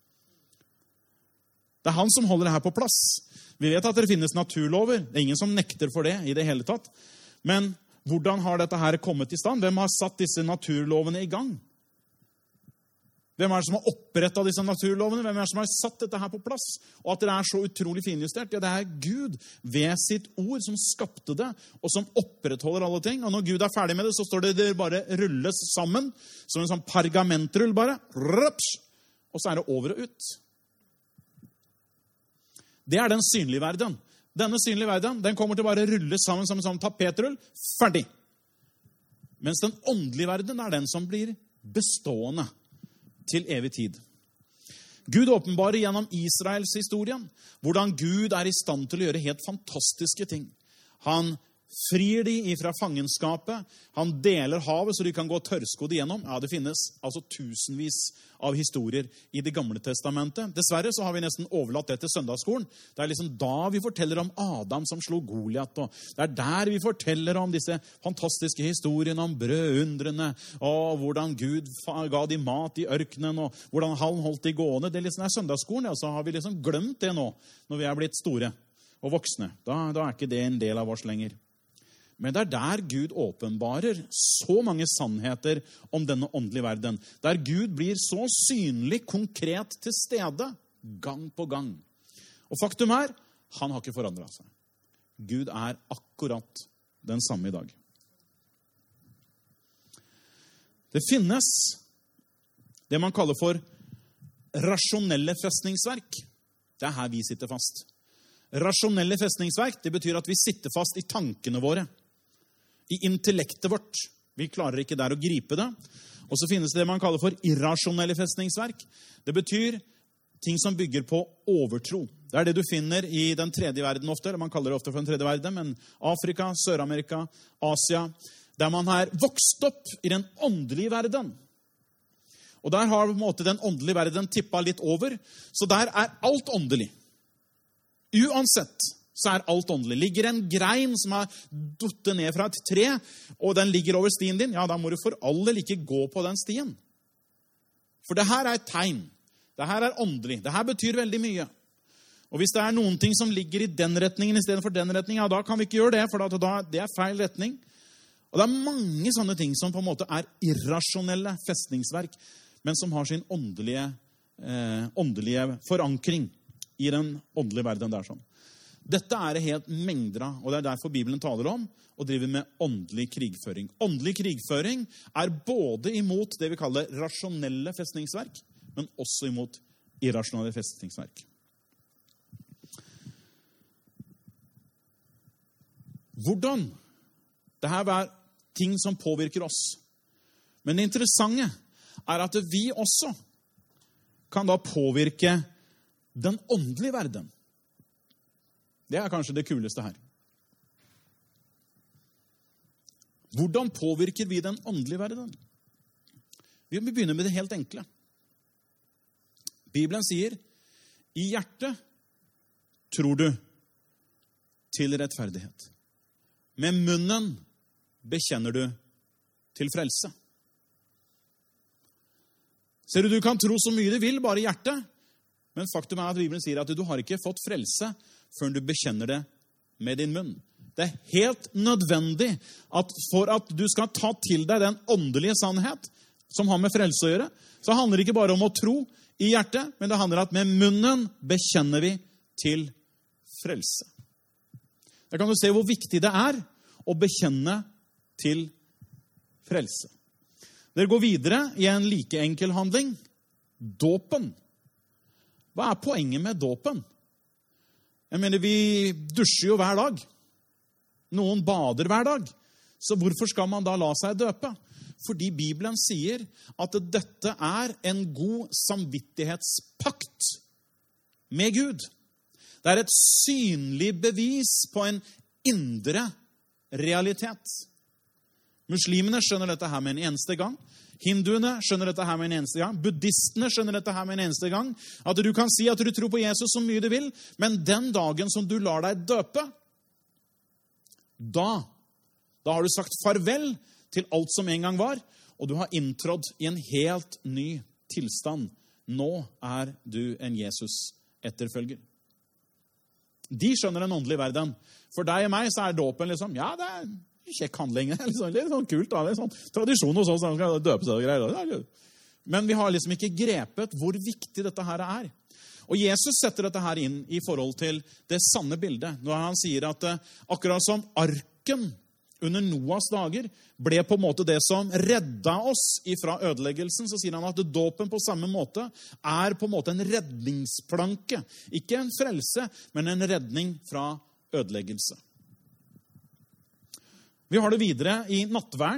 Det er han som holder det her på plass. Vi vet at det finnes naturlover. Det er ingen som nekter for det i det hele tatt. Men hvordan har dette her kommet i stand? Hvem har satt disse naturlovene i gang? Hvem er det som har opprettet disse naturlovene? Hvem er det som har satt dette her på plass? Og at det er så utrolig finjustert? Ja, det er Gud ved sitt ord som skapte det, og som opprettholder alle ting. Og når Gud er ferdig med det, så står det det bare rulles sammen, som en sånn pergamentrull bare. Og så er det over og ut. Det er den synlige verden. Denne synlige verden, den kommer til bare å rulle sammen som en sånn tapetrull. Ferdig. Mens den åndelige verden er den som blir bestående til evig tid. Gud åpenbarer gjennom Israels historien hvordan Gud er i stand til å gjøre helt fantastiske ting. Han frir de ifra fangenskapet. Han deler havet så de kan gå tørrskodd igjennom. Ja, det finnes altså tusenvis av historier i det gamle testamentet. Dessverre så har vi nesten overlatt det til søndagsskolen. Det er liksom da vi forteller om Adam som slo Goliat. Og det er der vi forteller om disse fantastiske historiene om brødundrene, og hvordan Gud ga de mat i ørkenen, og hvordan han holdt de gående. Det er liksom er søndagsskolen, og så har vi liksom glemt det nå, når vi er blitt store og voksne. Da, da er ikke det en del av oss lenger. Men det er der Gud åpenbarer så mange sannheter om denne åndelige verden. Der Gud blir så synlig, konkret til stede, gang på gang. Og faktum er, han har ikke forandret seg. Gud er akkurat den samme i dag. Det finnes det man kaller for rasjonelle festningsverk. Det er her vi sitter fast. Rasjonelle festningsverk, det betyr at vi sitter fast i tankene våre. I intellektet vårt. Vi klarer ikke der å gripe det. Og så finnes det det man kaller for irrasjonelle festningsverk. Det betyr ting som bygger på overtro. Det er det du finner i den tredje verden ofte, eller man kaller det ofte for den tredje verden, men Afrika, Sør-Amerika, Asia, der man har vokst opp i den åndelige verden. Og der har på en måte den åndelige verden tippet litt over, så der er alt åndelig. Uansett så er alt åndelig. Ligger en grein som har duttet ned fra et tre, og den ligger over stien din, ja, da må du for all del ikke gå på den stien. For det her er et tegn. Det her er åndelig. Det her betyr veldig mye. Og hvis det er noen ting som ligger i den retningen i stedet for den retningen, ja, da kan vi ikke gjøre det, for da, det er feil retning. Og det er mange sånne ting som på en måte er irrasjonelle festningsverk, men som har sin åndelige, eh, åndelige forankring i den åndelige verden der sånn. Dette er det helt mengder av, og det er derfor Bibelen taler om å drive med åndelig krigføring. Åndelig krigføring er både imot det vi kaller rasjonelle festningsverk, men også imot irrasjonelle festningsverk. Hvordan? Dette er ting som påvirker oss. Men det interessante er at vi også kan da påvirke den åndelige verden. Det er kanskje det kuleste her. Hvordan påvirker vi den åndelige verden? Vi begynner med det helt enkle. Bibelen sier, i hjertet tror du til rettferdighet. Med munnen bekjenner du til frelse. Ser du, du kan tro så mye du vil, bare i hjertet, men faktum er at Bibelen sier at du har ikke fått frelse før du bekjenner det med din munn. Det er helt nødvendig at for at du skal ta til deg den åndelige sannhet som har med frelse å gjøre, så handler det ikke bare om å tro i hjertet, men det handler om at med munnen bekjenner vi til frelse. Der kan du se hvor viktig det er å bekjenne til frelse. Dere går videre i en like enkel handling. Dåpen. Hva er poenget med dåpen? Jeg mener, vi dusjer jo hver dag. Noen bader hver dag. Så hvorfor skal man da la seg døpe? Fordi Bibelen sier at dette er en god samvittighetspakt med Gud. Det er et synlig bevis på en indre realitet. Muslimene skjønner dette her med en eneste gang. Hinduene skjønner dette her med en eneste gang. Buddhistene skjønner dette her med en eneste gang. At du kan si at du tror på Jesus så mye du vil, men den dagen som du lar deg døpe, da, da har du sagt farvel til alt som en gang var, og du har inntrådt i en helt ny tilstand. Nå er du en Jesus-etterfølger. De skjønner den åndelige verden. For deg og meg så er dåpen liksom, ja, det er kjekk handling. Det er litt sånn, litt sånn kult. Da. Det er sånn tradisjon hos oss. Så skal døpe seg og greier. Men vi har liksom ikke grepet hvor viktig dette her er. Og Jesus setter dette her inn i forhold til det sanne bildet. Når han sier at akkurat som arken under Noas dager ble på en måte det som redda oss ifra ødeleggelsen, så sier han at dåpen på samme måte er på en måte en redningsplanke. Ikke en frelse, men en redning fra ødeleggelse. Vi har det videre i nattverden.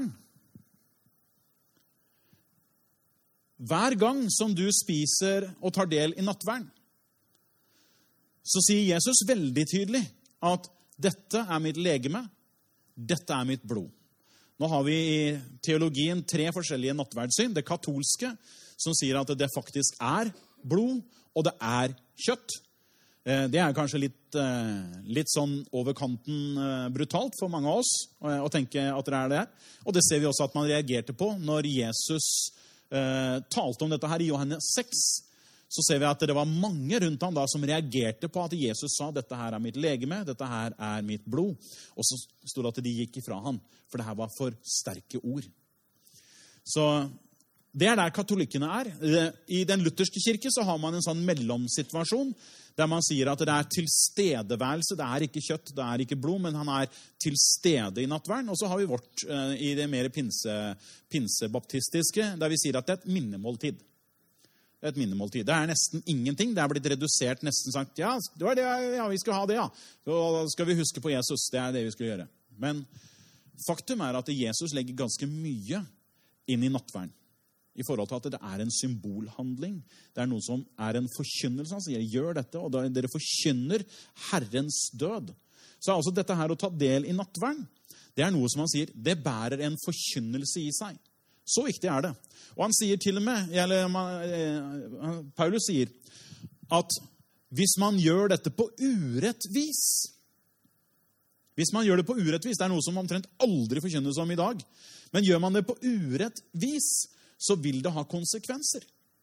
Hver gang som du spiser og tar del i nattverden, så sier Jesus veldig tydelig at dette er mitt legeme, dette er mitt blod. Nå har vi i teologien tre forskjellige nattverdssyn. Det katolske, som sier at det faktisk er blod, og det er kjøtt. Det er kanskje litt, litt sånn over kanten brutalt for mange av oss å tenke at det er det. Og det ser vi også at man reagerte på når Jesus eh, talte om dette her i Johannes seks. Så ser vi at det var mange rundt ham da som reagerte på at Jesus sa dette her er mitt legeme, dette her er mitt blod. Og så stod det at de gikk ifra han, for det her var for sterke ord. Så det er der katolikkene er. I den lutherske kirke så har man en sånn mellomsituasjon, der man sier at det er tilstedeværelse, det er ikke kjøtt, det er ikke blod, men han er til stede i nattverden. Og så har vi vårt uh, i det mer pinse, pinsebaptistiske, der vi sier at det er et minnemåltid. Det er et minnemåltid. Det er nesten ingenting. Det er blitt redusert, nesten sagt, ja, det var det, ja, vi skal ha det, ja. Og da skal vi huske på Jesus, det er det vi skal gjøre. Men faktum er at Jesus legger ganske mye inn i nattverden. I forhold til at det er en symbolhandling. Det er noe som er en forkynnelse. Han sier, gjør dette, og dere forkynner Herrens død. Så altså dette her å ta del i nattverden, det er noe som han sier, det bærer en forkynnelse i seg. Så viktig er det. Og han sier til og med, eller Paulus sier, at hvis man gjør dette på urett vis, hvis man gjør det på urett vis, det er noe som omtrent aldri forkynnes om i dag, men gjør man det på urett vis, så vil det ha konsekvenser.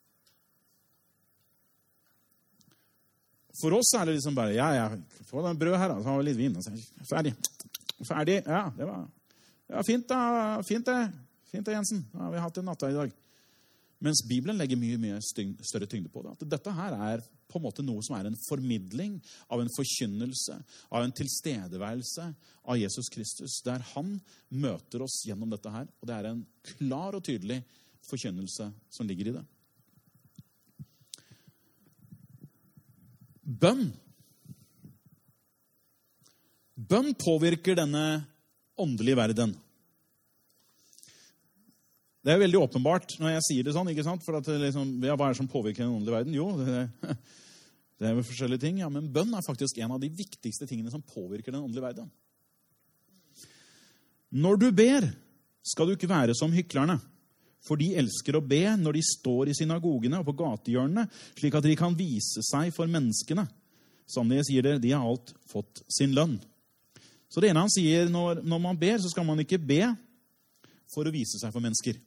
For oss er det liksom bare, ja, ja, få den brød her, så har vi litt vin, og så er jeg ferdig. Ferdig, ja, det var, ja, fint da, fint det, fint det, Jensen. Ja, vi har hatt en natta i dag. Mens Bibelen legger mye, mye større tyngde på det. At dette her er på en måte noe som er en formidling av en forkynnelse, av en tilstedeværelse av Jesus Kristus, der han møter oss gjennom dette her. Og det er en klar og tydelig forkynnelse som ligger i det. Bønn. Bønn påvirker denne åndelige verden. Det er veldig åpenbart når jeg sier det sånn, ikke sant? For at liksom, ja, hva er det som påvirker den åndelige verden? Jo, det, det er jo forskjellige ting, ja, men bønn er faktisk en av de viktigste tingene som påvirker den åndelige verden. Når du ber, skal du ikke være som hyklerne, for de elsker å be når de står i synagogene og på gatehjørnene, slik at de kan vise seg for menneskene. Sannelig, jeg sier det, de har alt fått sin lønn. Så det ene han sier, når, når man ber, så skal man ikke be for å vise seg for mennesker.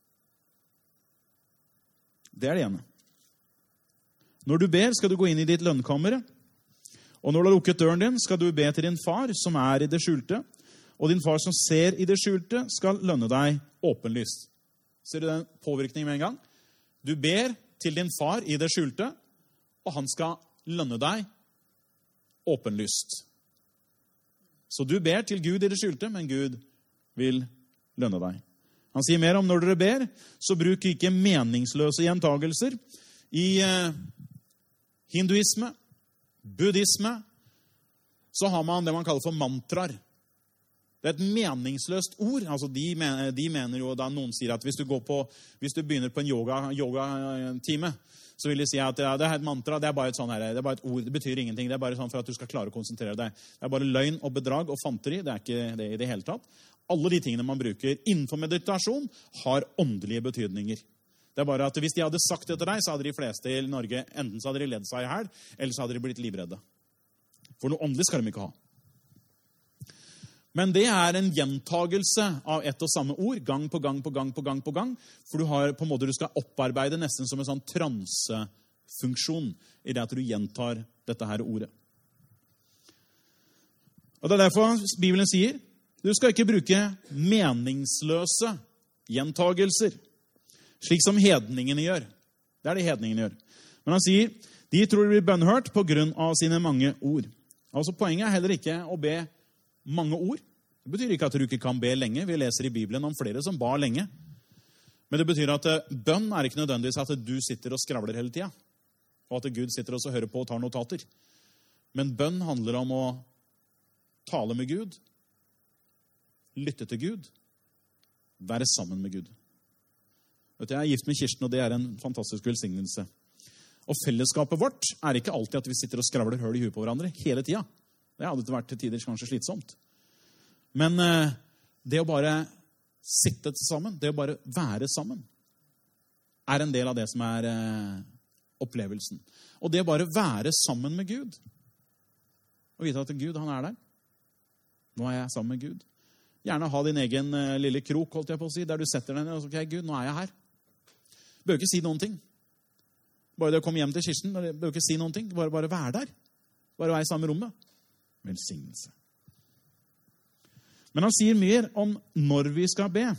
Det er det ene. Når du ber, skal du gå inn i ditt lønnkammer, og når du har lukket døren din, skal du be til din far som er i det skjulte, og din far som ser i det skjulte, skal lønne deg åpenlyst. Ser du den påvirkningen med en gang? Du ber til din far i det skjulte, og han skal lønne deg åpenlyst. Så du ber til Gud i det skjulte, men Gud vil lønne deg. Han sier mer om når dere ber, så bruk ikke meningsløse gjentagelser. I eh, hinduisme, buddhisme, så har man det man kaller for mantraer. Det er et meningsløst ord. Altså de, mener, de mener jo, da noen sier at hvis du, går på, hvis du begynner på en yoga, yoga-time, så vil de si at ja, det er et mantra, det er bare et sånn her, det er bare et ord, det betyr ingenting. Det er bare sånn for at du skal klare å konsentrere deg. Det er bare løgn og bedrag og fanteri, det er ikke det i det hele tatt. Alle de tingene man bruker innenfor meditasjon har åndelige betydninger. Det er bare at hvis de hadde sagt det til deg, så hadde de fleste i Norge, enten så hadde de ledd seg i hæl, eller så hadde de blitt livredde. For noe åndelig skal de ikke ha. Men det er en gjentagelse av ett og samme ord, gang på gang på gang på gang på gang, for du har på en måte du skal opparbeide nesten som en sånn transefunksjon i det at du gjentar dette her ordet. Og det er derfor Bibelen sier, du skal ikke bruke meningsløse gjentagelser, slik som hedningene gjør. Det er det hedningene gjør. Men han sier, de tror de blir bønnhørt på grunn av sine mange ord. Altså poenget er heller ikke å be mange ord. Det betyr ikke at du ikke kan be lenge. Vi leser i Bibelen om flere som ba lenge. Men det betyr at bønn er ikke nødvendigvis at du sitter og skravler hele tiden, og at Gud sitter og hører på og tar notater. Men bønn handler om å tale med Gud, lytte til Gud, være sammen med Gud. Vet du, jeg er gift med Kirsten, og det er en fantastisk velsignelse. Og fellesskapet vårt er ikke alltid at vi sitter og skravler høl i huet på hverandre hele tiden. Det hadde vært til tider kanskje slitsomt. Men eh, det å bare sitte sammen, det å bare være sammen, er en del av det som er eh, opplevelsen. Og det å bare være sammen med Gud, og vite at Gud, han er der. Nå er jeg sammen med Gud. Gjerne ha din egen eh, lille krok, holdt jeg på å si, der du setter deg ned og sier, ok, Gud, nå er jeg her. Du bør ikke si noen ting. Bare det å komme hjem til Kirsten, du bør ikke si noen ting. Bare, bare være der. Bare være i samme rommet. Velsignelse. Men han sier mer om når vi skal be.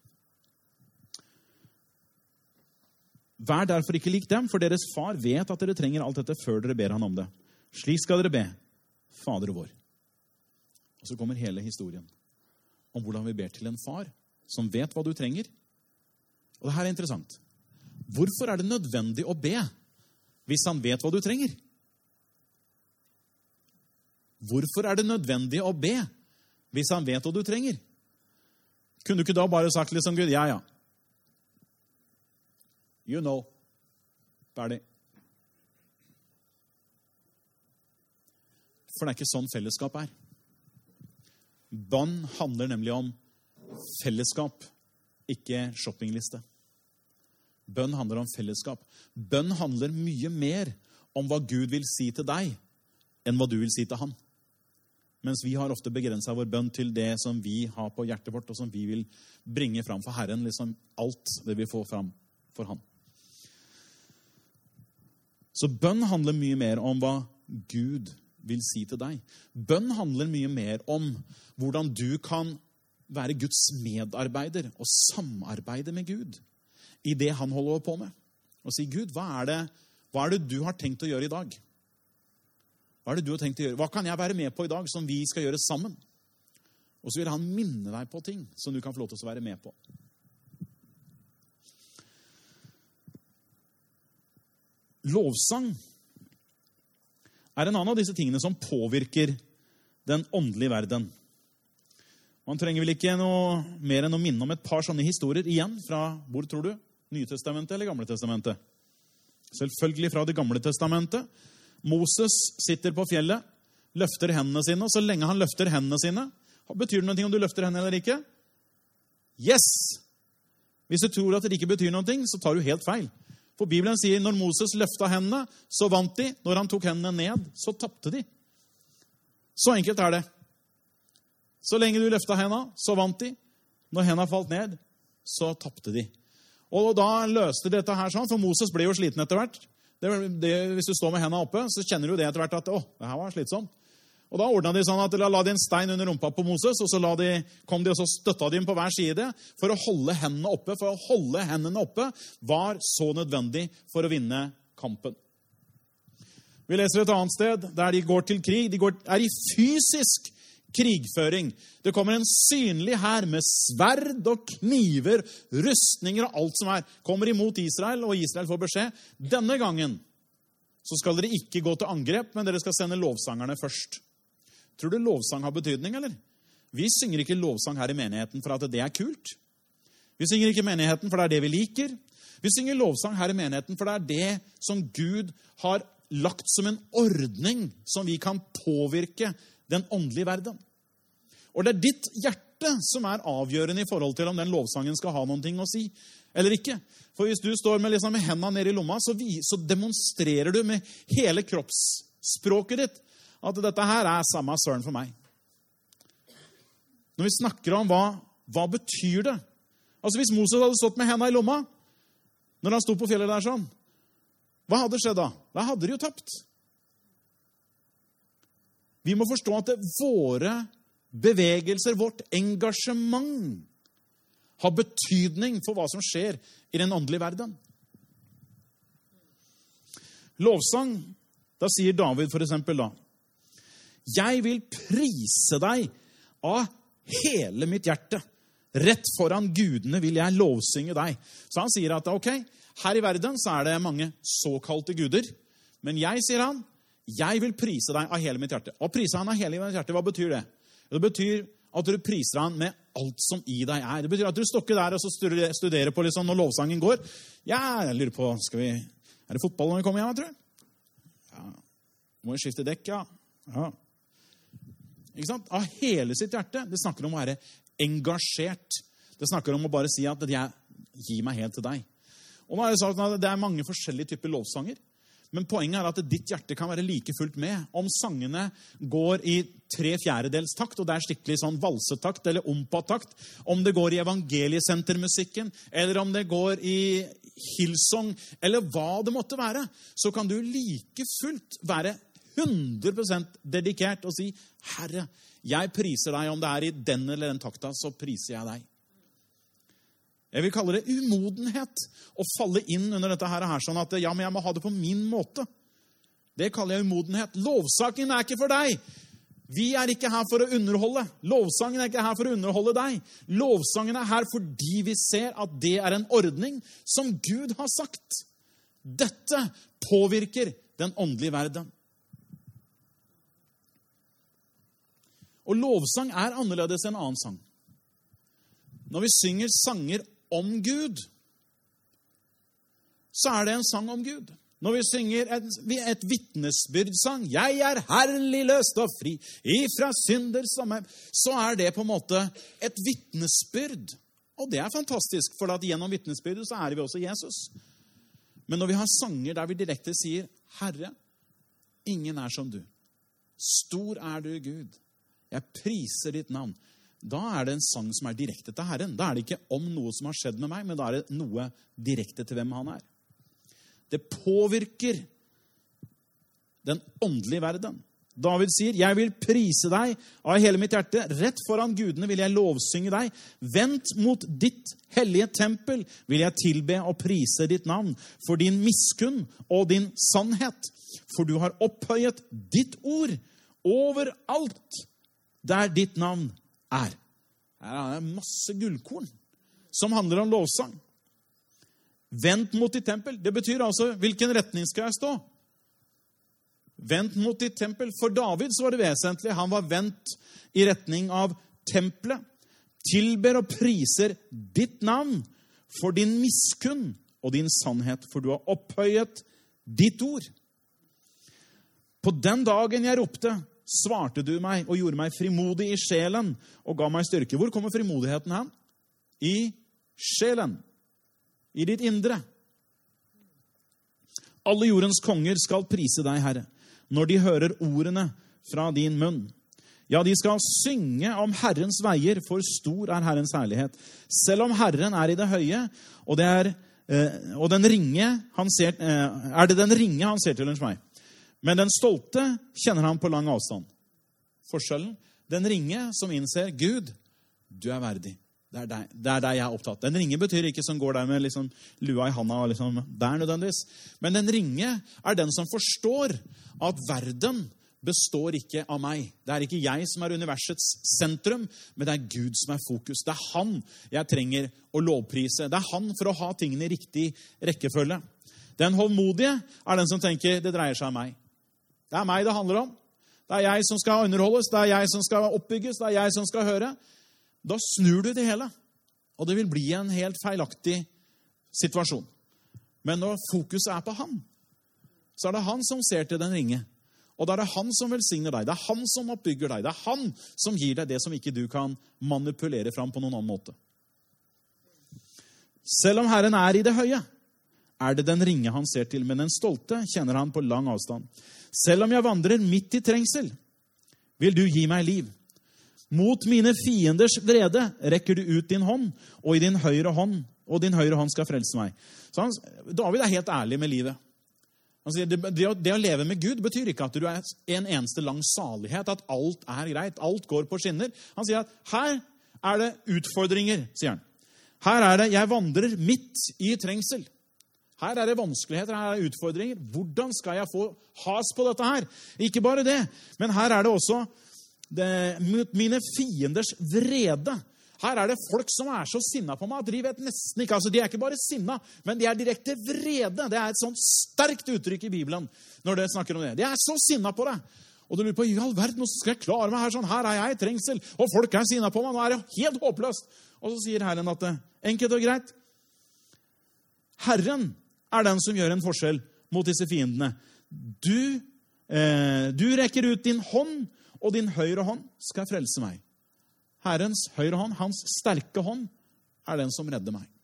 Vær derfor ikke lik dem, for deres far vet at dere trenger alt dette før dere ber han om det. Slik skal dere be, Fader vår. Og så kommer hele historien om hvordan vi ber til en far som vet hva du trenger. Og det her er interessant. Hvorfor er det nødvendig å be hvis han vet hva du trenger? Hvorfor er det nødvendig å be hvis han vet hva du trenger? Kunne du ikke da bare sagt liksom Gud, ja, ja. You know. Ferdig. For det er ikke sånn fellesskap er. Bønn handler nemlig om fellesskap, ikke shoppingliste. Bønn handler om fellesskap. Bønn handler mye mer om hva Gud vil si til deg, enn hva du vil si til han. Mens vi har ofte begrenset vår bønn til det som vi har på hjertet vårt, og som vi vil bringe fram for Herren, liksom alt det vi får fram for han. Så bønn handler mye mer om hva Gud vil si til deg. Bønn handler mye mer om hvordan du kan være Guds medarbeider og samarbeide med Gud i det han holder på med. Og si, Gud, hva er det, hva er det du har tenkt å gjøre i dag? Hva er det du har tenkt å gjøre? Hva kan jeg være med på i dag som vi skal gjøre sammen? Og så vil han minne deg på ting som du kan få lov til å være med på. Lovsang er en annen av disse tingene som påvirker den åndelige verden. Man trenger vel ikke noe mer enn å minne om et par sånne historier igjen fra, hvor tror du? Nytestamentet eller Gamle testamentet? Selvfølgelig fra det Gamle testamentet. Moses sitter på fjellet, løfter hendene sine, og så lenge han løfter hendene sine, betyr det noe om du løfter hendene eller ikke? Yes! Hvis du tror at det ikke betyr noe, så tar du helt feil. For Bibelen sier, når Moses løftet hendene, så vant de. Når han tok hendene ned, så tappte de. Så enkelt er det. Så lenge du løftet hendene, så vant de. Når hendene falt ned, så tappte de. Og da løste de dette her sånn, for Moses ble jo sliten etter hvert. Det, det, hvis du står med hendene oppe, så kjenner du det etter hvert at, å, det her var slitsomt. Og da ordnet de sånn at la, la de en stein under rumpa på Moses, og så la de, kom de og så støtta de på hver side for å holde hendene oppe. For å holde hendene oppe var så nødvendig for å vinne kampen. Vi leser et annet sted der de går til krig. De går, er i fysisk krigføring. Det kommer en synlig hær med sverd og kniver, rustninger og alt som er. Kommer imot Israel, og Israel får beskjed. Denne gangen så skal dere ikke gå til angrep, men dere skal sende lovsangerne først. Tror du lovsang har betydning, eller? Vi synger ikke lovsang her i menigheten for at det er kult. Vi synger ikke i menigheten for det er det vi liker. Vi synger lovsang her i menigheten for det er det som Gud har lagt som en ordning som vi kan påvirke den åndelige verden. Og det er ditt hjerte som er avgjørende i forhold til om den lovsangen skal ha noen ting å si, eller ikke. For hvis du står med, liksom, med hendene nede i lomma, så, vi, så demonstrerer du med hele kroppsspråket ditt at dette her er samme søren for meg. Når vi snakker om hva, hva betyr det? Altså hvis Moses hadde stått med hendene i lomma, når han stod på fjellet der sånn, hva hadde skjedd da? Da hadde de jo tapt. Vi må forstå at det, våre bevegelser, vårt engasjement, har betydning for hva som skjer i den åndelige verden. Lovsang, da sier David for eksempel da, jeg vil prise deg av hele mitt hjerte. Rett foran gudene vil jeg lovsynge deg. Så han sier at ok, her i verden så er det mange såkalte guder. Men jeg, sier han, jeg vil prise deg av hele mitt hjerte. Og prise han av hele mitt hjerte, hva betyr det? Det betyr at du priser han med alt som i deg er. Det betyr at du stokker der og så studerer på liksom når lovsangen går. Ja, jeg lurer på, skal vi, er det fotball når vi kommer hjem, jeg tror? Ja, må vi skifte dekk, ja. Ja. Ikke sant? Av hele sitt hjerte. Det snakker om å være engasjert. Det snakker om å bare si at jeg gir meg helt til deg. Og nå er det sagt at det er mange forskjellige typer lovsanger. Men poenget er at ditt hjerte kan være like fullt med. Om sangene går i tre fjerdedels takt, og det er skikkelig sånn valsetakt eller ompa-takt, om det går i evangeliesentermusikken, eller om det går i Hillsong, eller hva det måtte være, så kan du like fullt være hundre prosent dedikert og si, Herre, jeg priser deg, om det er i den eller den takta, så priser jeg deg. Jeg vil kalle det umodenhet å falle inn under dette her, sånn at ja, men jeg må ha det på min måte. Det kaller jeg umodenhet. Lovsangen er ikke for deg. Vi er ikke her for å underholde. Lovsangen er ikke her for å underholde deg. Lovsangen er her fordi vi ser at det er en ordning som Gud har sagt. Dette påvirker den åndelige verden. Og lovsang er annerledes enn annen sang. Når vi synger sanger om Gud, så er det en sang om Gud. Når vi synger et, et vitnesbyrdsang, jeg er herlig løst og fri, ifra synder som er, så er det på en måte et vitnesbyrd. Og det er fantastisk, for at gjennom vitnesbyrdet så er vi også Jesus. Men når vi har sanger der vi direkte sier, Herre, ingen er som du. Stor er du, Gud. Jeg priser ditt navn. Da er det en sang som er direkte til Herren. Da er det ikke om noe som har skjedd med meg, men da er det noe direkte til hvem han er. Det påvirker den åndelige verden. David sier, jeg vil prise deg av hele mitt hjerte. Rett foran gudene vil jeg lovsynge deg. Vendt mot ditt hellige tempel vil jeg tilbe og prise ditt navn for din miskunn og din sannhet. For du har opphøyet ditt ord over alt der ditt navn er. Her er det masse gullkorn som handler om lovsang. Vendt mot ditt tempel. Det betyr altså, hvilken retning skal jeg stå? Vendt mot ditt tempel. For David så var det vesentlig. Han var vendt i retning av tempelet. Tilber og priser ditt navn for din miskunn og din sannhet, for du har opphøyet ditt ord. På den dagen jeg ropte, svarte du meg og gjorde meg frimodig i sjelen og ga meg styrke. Hvor kommer frimodigheten hen? I sjelen. I ditt indre. Alle jordens konger skal prise deg, Herre, når de hører ordene fra din munn. Ja, de skal synge om Herrens veier, for stor er Herrens herlighet. Selv om Herren er i det høye, og, det er, eh, og den ringe han ser, eh, er det den ringe han ser til hos meg. Men den stolte kjenner han på lang avstand. Forskjellen, den ringe som innser, Gud, du er verdig. Det er deg, det er deg jeg er opptatt. Den ringe betyr ikke som går der med liksom lua i handa, og liksom, der nødvendigvis. Men den ringe er den som forstår at verden består ikke av meg. Det er ikke jeg som er universets sentrum, men det er Gud som er fokus. Det er han jeg trenger å lovprise. Det er han for å ha tingene i riktig rekkefølge. Den hovmodige er den som tenker, det dreier seg om meg. Det er meg det handler om. Det er jeg som skal underholdes, det er jeg som skal oppbygges, det er jeg som skal høre. Da snur du det hele, og det vil bli en helt feilaktig situasjon. Men når fokuset er på han, så er det han som ser til den ringe. Og da er det han som velsigner deg. Det er han som oppbygger deg. Det er han som gir deg det som ikke du kan manipulere fram på noen annen måte. Selv om Herren er i det høye, er det den ringe han ser til, men den stolte kjenner han på lang avstand. Selv om jeg vandrer midt i trengsel, vil du gi meg liv. Mot mine fienders vrede rekker du ut din hånd, og i din høyre hånd, og din høyre hånd skal frelse meg. Så han, David er helt ærlig med livet. Han sier, det, det, å, det å leve med Gud betyr ikke at du er en eneste lang salighet, at alt er greit, alt går på skinner. Han sier at her er det utfordringer, sier han. Her er det, jeg vandrer midt i trengsel. Her er det vanskeligheter, her er det utfordringer. Hvordan skal jeg få has på dette her? Ikke bare det, men her er det også det, mine fienders vrede. Her er det folk som er så sinna på meg at de vet nesten ikke, altså de er ikke bare sinna, men de er direkte vrede. Det er et sånt sterkt uttrykk i Bibelen når det snakker om det. De er så sinna på det. Og du lurer på, i all verden, nå skal jeg klare meg her sånn, her er jeg i trengsel, og folk er sinna på meg, nå er det helt håpløst. Og så sier Herren at det, enkelt og greit, Herren er den som gjør en forskjell mot disse fiendene. Du, eh, du rekker ut din hånd, og din høyre hånd skal frelse meg. Herrens høyre hånd, hans sterke hånd, er den som redder meg.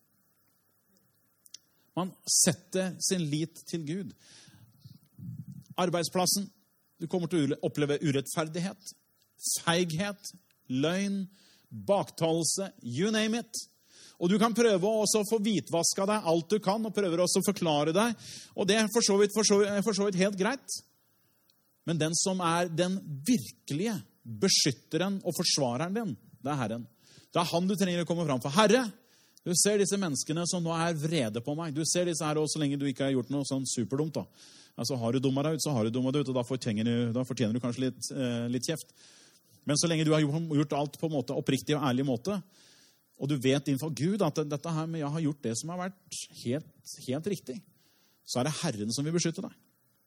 Man setter sin lit til Gud. Arbeidsplassen, du kommer til å oppleve urettferdighet, feighet, løgn, baktalelse, you name it. Og du kan prøve å også få hvitvaska deg alt du kan, og prøver også å forklare deg. Og det er for så vidt, for så, for så vidt helt greit. Men den som er den virkelige beskytteren og forsvareren din, det er Herren. Det er han du trenger å komme fram for. Herre, du ser disse menneskene som nå er vrede på meg. Du ser disse her også så lenge du ikke har gjort noe sånn superdumt. Da. Altså, har du dummet deg ut, så har du dummet deg ut, og da fortjener du, da fortjener du kanskje litt, eh, litt kjeft. Men så lenge du har gjort alt på en måte oppriktig og ærlig måte, og du vet innenfor Gud at dette her med jeg har gjort det som har vært helt, helt riktig, så er det Herren som vil beskytte deg.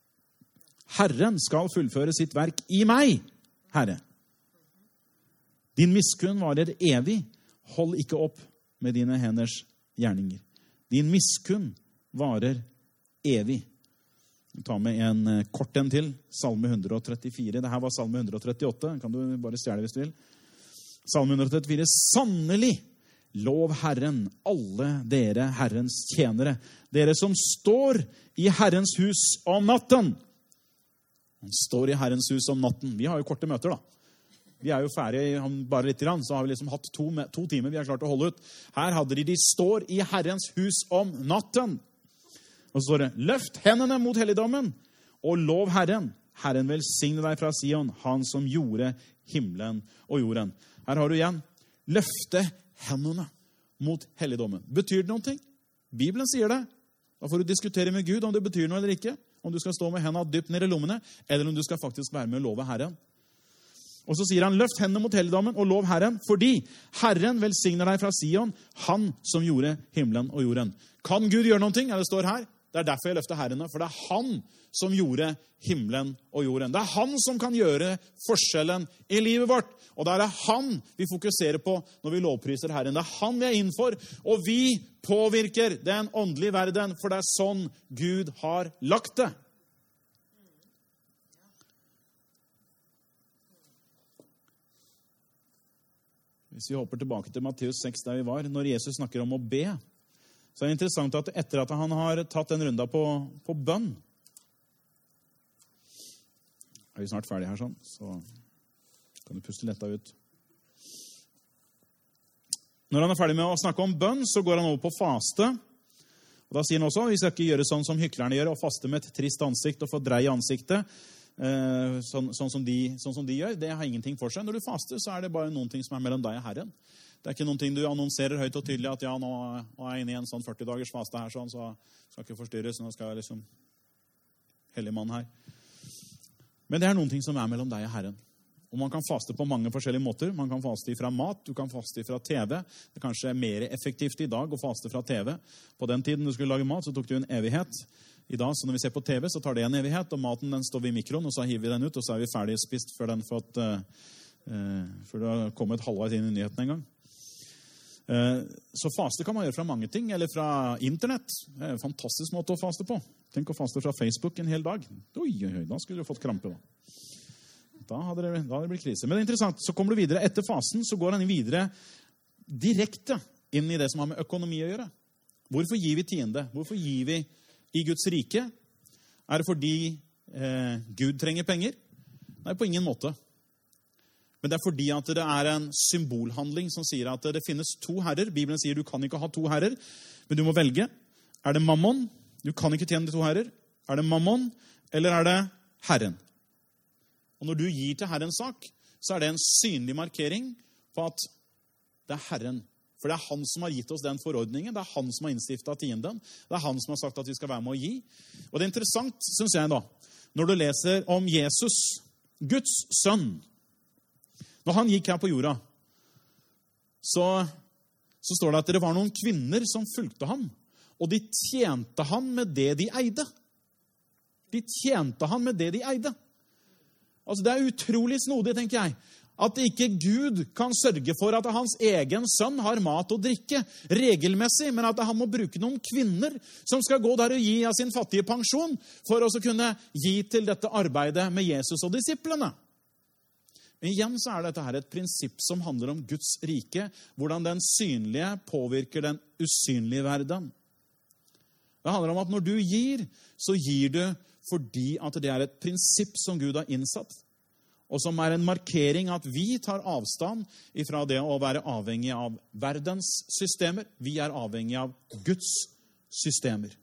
Herren skal fullføre sitt verk i meg, Herre. Din miskunn varer evig. Hold ikke opp med dine henders gjerninger. Din miskunn varer evig. Ta med en kort en til. Salme one thirty-four. Dette var Salme one thirty-eight. Kan du bare stjele hvis du vil. Salme one thirty-four. Sannelig, lov Herren, alle dere Herrens tjenere. Dere som står i Herrens hus om natten. Han står i Herrens hus om natten. Vi har jo korte møter da. Vi er jo ferdige bare litt grann, så har vi liksom hatt to, to timer vi har klart å holde ut. Her hadde de, de står i Herrens hus om natten. Og så står det, løft hendene mot helligdommen, og lov Herren. Herren velsigne deg fra Sion, han som gjorde himmelen og jorden. Her har du igjen, løfte hendene mot helligdommen. Betyr det noen ting? Bibelen sier det. Da får du diskutere med Gud om det betyr noe eller ikke. Om du skal stå med hendene dypt ned i lommene, eller om du skal faktisk være med å love Herren. Og så sier han, løft hendene mot helligdommen og lov Herren, fordi Herren velsigner deg fra Sion, han som gjorde himmelen og jorden. Kan Gud gjøre noen ting? Ja, det står her. Det er derfor jeg løfter Herrene, for det er han som gjorde himmelen og jorden. Det er han som kan gjøre forskjellen i livet vårt. Og det er han vi fokuserer på når vi lovpriser Herren. Det er han vi er innenfor, og vi påvirker den åndelige verden, for det er sånn Gud har lagt det. Hvis vi hopper tilbake til Matteus seks der vi var, når Jesus snakker om å be, så er det interessant at etter at han har tatt en runde på, på bønn, er vi snart ferdig her sånn, så Kan du puste letta ut? Når han er ferdig med å snakke om bønn, så går han over på faste. Og da sier han også, vi skal ikke gjøre sånn som hyklerne gjør, og faste med et trist ansikt og få drei i ansiktet, eh, sånn, sånn, som de, sånn som de gjør. Det har ingenting for seg. Når du faster, så er det bare noen ting som er mellom deg og Herren. Det er ikke noen ting du annonserer høyt og tydelig at ja, nå er jeg inne i en sånn førti dagers faste her, sånn, så skal ikke forstyrres, nå skal jeg liksom hellig mann her. Men det er noen ting som er mellom deg og Herren. Og man kan faste på mange forskjellige måter. Man kan faste fra mat, du kan faste fra T V. Det er kanskje mer effektivt i dag å faste fra T V. På den tiden du skulle lage mat, så tok det jo en evighet. I dag, så når vi ser på T V, så tar det en evighet, og maten den står vi i mikroen, og så hiver vi den ut, og så er vi ferdig spist før den fått, uh, uh, før du har kommet halvveis inn i nyheten en gang. Uh, så faste kan man gjøre fra mange ting, eller fra internett. Det er en fantastisk måte å faste på. Tenk å faste fra Facebook en hel dag. Oi, oi, oi, da skulle du fått krampe da. Da hadde, det, da hadde det blitt krise. Men det er interessant, så kommer du videre. Etter fasen så går han videre direkte inn i det som har med økonomi å gjøre. Hvorfor gir vi tiende? Hvorfor gir vi i Guds rike? Er det fordi eh, Gud trenger penger? Nei, på ingen måte. Men det er fordi at det er en symbolhandling som sier at det finnes to herrer. Bibelen sier du kan ikke ha to herrer, men du må velge. Er det mammon? Du kan ikke tjene de to herrer. Er det mammon, eller er det Herren? Og når du gir til Herrens sak, så er det en synlig markering på at det er Herren. For det er han som har gitt oss den forordningen. Det er han som har innstiftet tienden. Det er han som har sagt at vi skal være med å gi. Og det er interessant, synes jeg da, når du leser om Jesus, Guds sønn. Når han gikk her på jorda, så, så står det at det var noen kvinner som fulgte ham. Og de tjente han med det de eide. De tjente han med det de eide. Altså, det er utrolig snodig, tenker jeg, at ikke Gud kan sørge for at hans egen sønn har mat og drikke regelmessig, men at han må bruke noen kvinner som skal gå der og gi av sin fattige pensjon for å kunne gi til dette arbeidet med Jesus og disiplene. Men igjen så er dette her et prinsipp som handler om Guds rike, hvordan den synlige påvirker den usynlige verden. Det handler om at når du gir, så gir du fordi at det er et prinsipp som Gud har innsatt, og som er en markering at vi tar avstand ifra det å være avhengig av verdens systemer. Vi er avhengig av Guds systemer.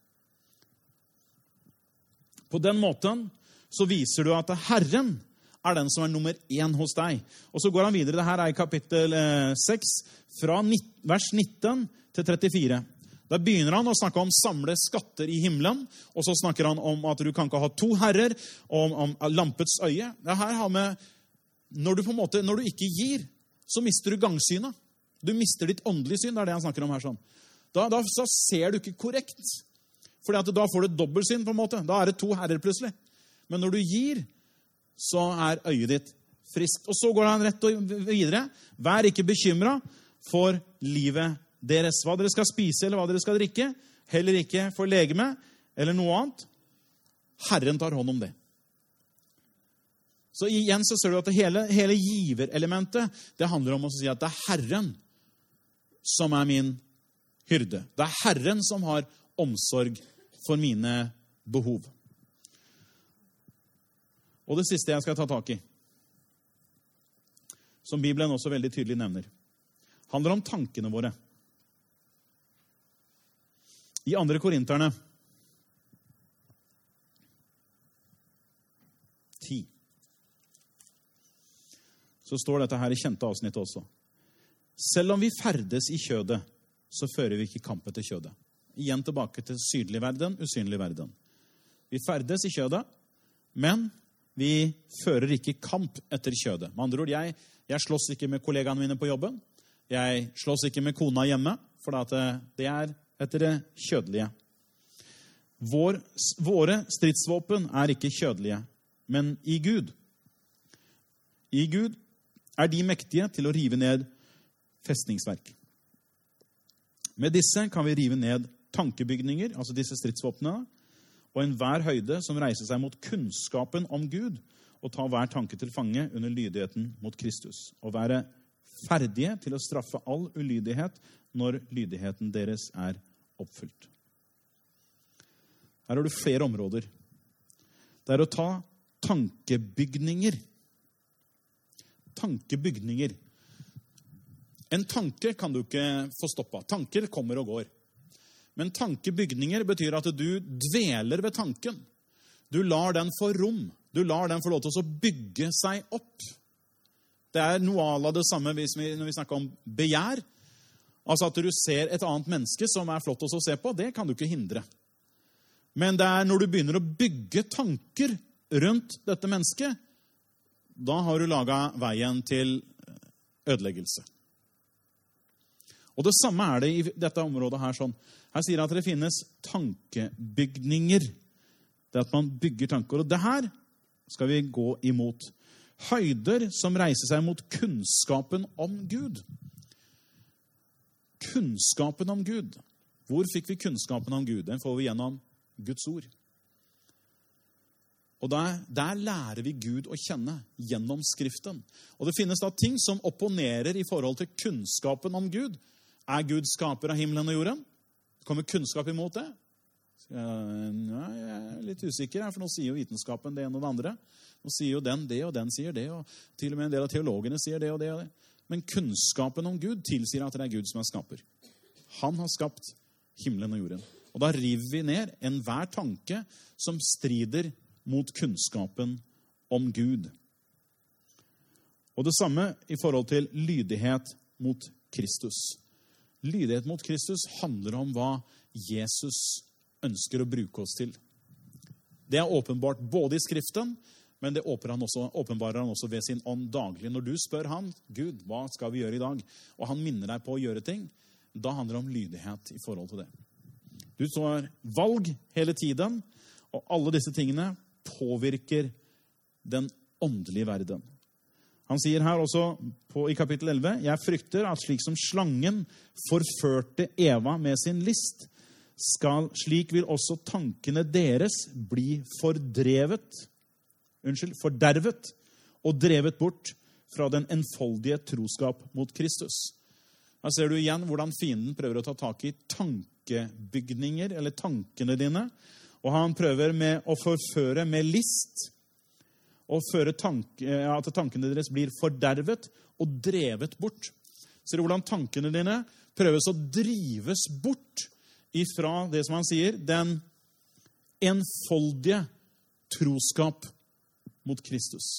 På den måten så viser du at Herren er den som er nummer én hos deg. Og så går han videre. Dette er i kapittel seks, fra vers nitten til trettifire. Da begynner han å snakke om samle skatter i himmelen, og så snakker han om at du kan ikke ha to herrer, og om, om lampets øye. Det her har med, når du på en måte, når du ikke gir, så mister du gangsynet. Du mister ditt åndelige syn, det er det han snakker om her sånn. Da, da så ser du ikke korrekt, for da får du dobbeltsyn på en måte. Da er det to herrer plutselig. Men når du gir, så er øyet ditt friskt. Og så går han rett og videre. Vær ikke bekymret for livet deres, hva dere skal spise eller hva dere skal drikke, heller ikke for legeme eller noe annet. Herren tar hånd om det. Så igjen så ser du at det hele, hele giverelementet, det handler om å si at det er Herren som er min hyrde. Det er Herren som har omsorg for mine behov. Og det siste jeg skal ta tak i, som Bibelen også veldig tydelig nevner, handler om tankene våre. I andre Korinterne ti så står dette her i kjente avsnittet også. Selv om vi ferdes i kjødet, så fører vi ikke kampen til kjødet. Igjen tilbake til sydlig verden, usynlig verden. Vi ferdes i kjødet, men vi fører ikke kamp etter kjødet. Med andre ord, jeg, jeg slåss ikke med kollegaene mine på jobben. Jeg slåss ikke med kona hjemme, for det er etter det kjødelige. Vår, våre stridsvåpen er ikke kjødelige, men i Gud. I Gud er de mektige til å rive ned festningsverk. Med disse kan vi rive ned tankebygninger, altså disse stridsvåpnene, og enhver høyde som reiser seg mot kunnskapen om Gud, og ta hver tanke til fange under lydigheten mot Kristus, og være ferdige til å straffe all ulydighet når lydigheten deres er oppfylt. Her har du flere områder. Det er å ta tankebygninger. tankebygninger. En tanke kan du ikke få stoppet. Tanker kommer og går. Men tankebygninger betyr at du dveler ved tanken. Du lar den få rom. Du lar den få lov til å bygge seg opp. Det er noe av det samme hvis vi, når vi snakker om begjær. Altså at du ser et annet menneske som er flott å se på, det kan du ikke hindre. Men det er når du begynner å bygge tanker rundt dette mennesket, da har du laget veien til ødeleggelse. Og det samme er det i dette området her. Sånn. Her sier det at det finnes tankebygninger. Det at man bygger tanker. Og det her skal vi gå imot. Høyder som reiser seg mot kunnskapen om Gud. Kunnskapen om Gud. Hvor fikk vi kunnskapen om Gud? Den får vi gjennom Guds ord. Og der, der lærer vi Gud å kjenne gjennom Skriften. Og det finnes da ting som opponerer i forhold til kunnskapen om Gud. Er Gud skaper av himmelen og jorden? Kommer kunnskap imot det? Nei, jeg er litt usikker her, for nå sier jo vitenskapen det ene og det andre. Nå sier jo den det, og den sier det, og til og med en del av teologene sier det og det og det. Men kunnskapen om Gud tilsier at det er Gud som er skaper. Han har skapt himmelen og jorden. Og da river vi ned enhver tanke som strider mot kunnskapen om Gud. Og det samme i forhold til lydighet mot Kristus. Lydighet mot Kristus handler om hva Jesus ønsker å bruke oss til. Det er åpenbart både i Skriften, men det åpenbarer han også, åpenbarer han også ved sin ånd daglig. Når du spør han, Gud, hva skal vi gjøre i dag? Og han minner deg på å gjøre ting, da handler det om lydighet i forhold til det. Du tar valg hele tiden, og alle disse tingene påvirker den åndelige verden. Han sier her også på, i kapittel elleve, jeg frykter at slik som slangen forførte Eva med sin list, skal, slik vil også tankene deres bli fordrevet, unnskyld, fordervet og drevet bort fra den enfoldige troskap mot Kristus. Her ser du igjen hvordan fienden prøver å ta tak i tankebygninger, eller tankene dine, og han prøver med å forføre med list, og føre tanke, at tankene deres blir fordervet og drevet bort. Ser du hvordan tankene dine prøves å drives bort ifra det som han sier, den enfoldige troskap mot Kristus.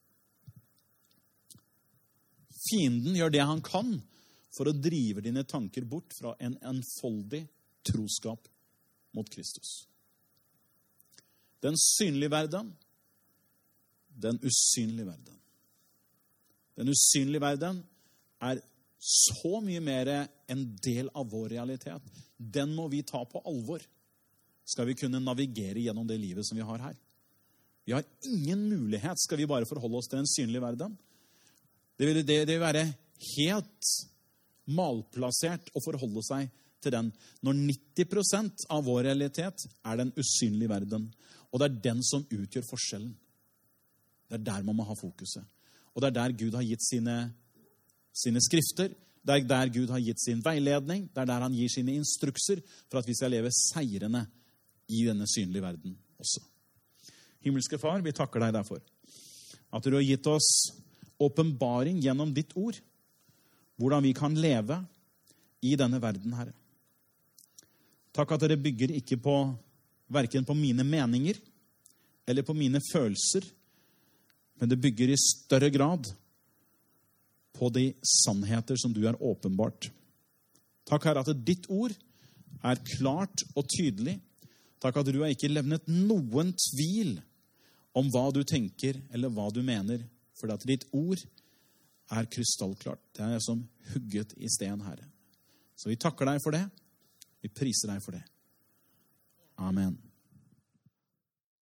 Fienden gjør det han kan for å drive dine tanker bort fra en enfoldig troskap mot Kristus. Den synlige verden, den usynlige verden. Den usynlige verden er så mye mer en del av vår realitet. Den må vi ta på alvor, skal vi kunne navigere gjennom det livet som vi har her. Vi har ingen mulighet, skal vi bare forholde oss til den synlige verden. Det vil, det, det vil være helt malplassert å forholde seg til den, når nitti prosent av vår realitet er den usynlige verden. Og det er den som utgjør forskjellen. Det er der man må ha fokuset. Og det er der Gud har gitt sine, sine skrifter. Det er der Gud har gitt sin veiledning. Det er der han gir sine instrukser for at vi skal leve seirende i denne synlige verden også. Himmelske Far, vi takker deg derfor. At du har gitt oss åpenbaring gjennom ditt ord. Hvordan vi kan leve i denne verden, Herre. Takk at dere bygger ikke på, hverken på mine meninger eller på mine følelser, men det bygger i større grad på de sannheter som du er åpenbart. Takk, Herre, at ditt ord er klart og tydelig. Takk at du har ikke levnet noen tvil om hva du tenker eller hva du mener, for at ditt ord er krystallklart. Det er som hugget i sten, Herre. Så vi takker deg for det. Vi priser deg for det. Amen.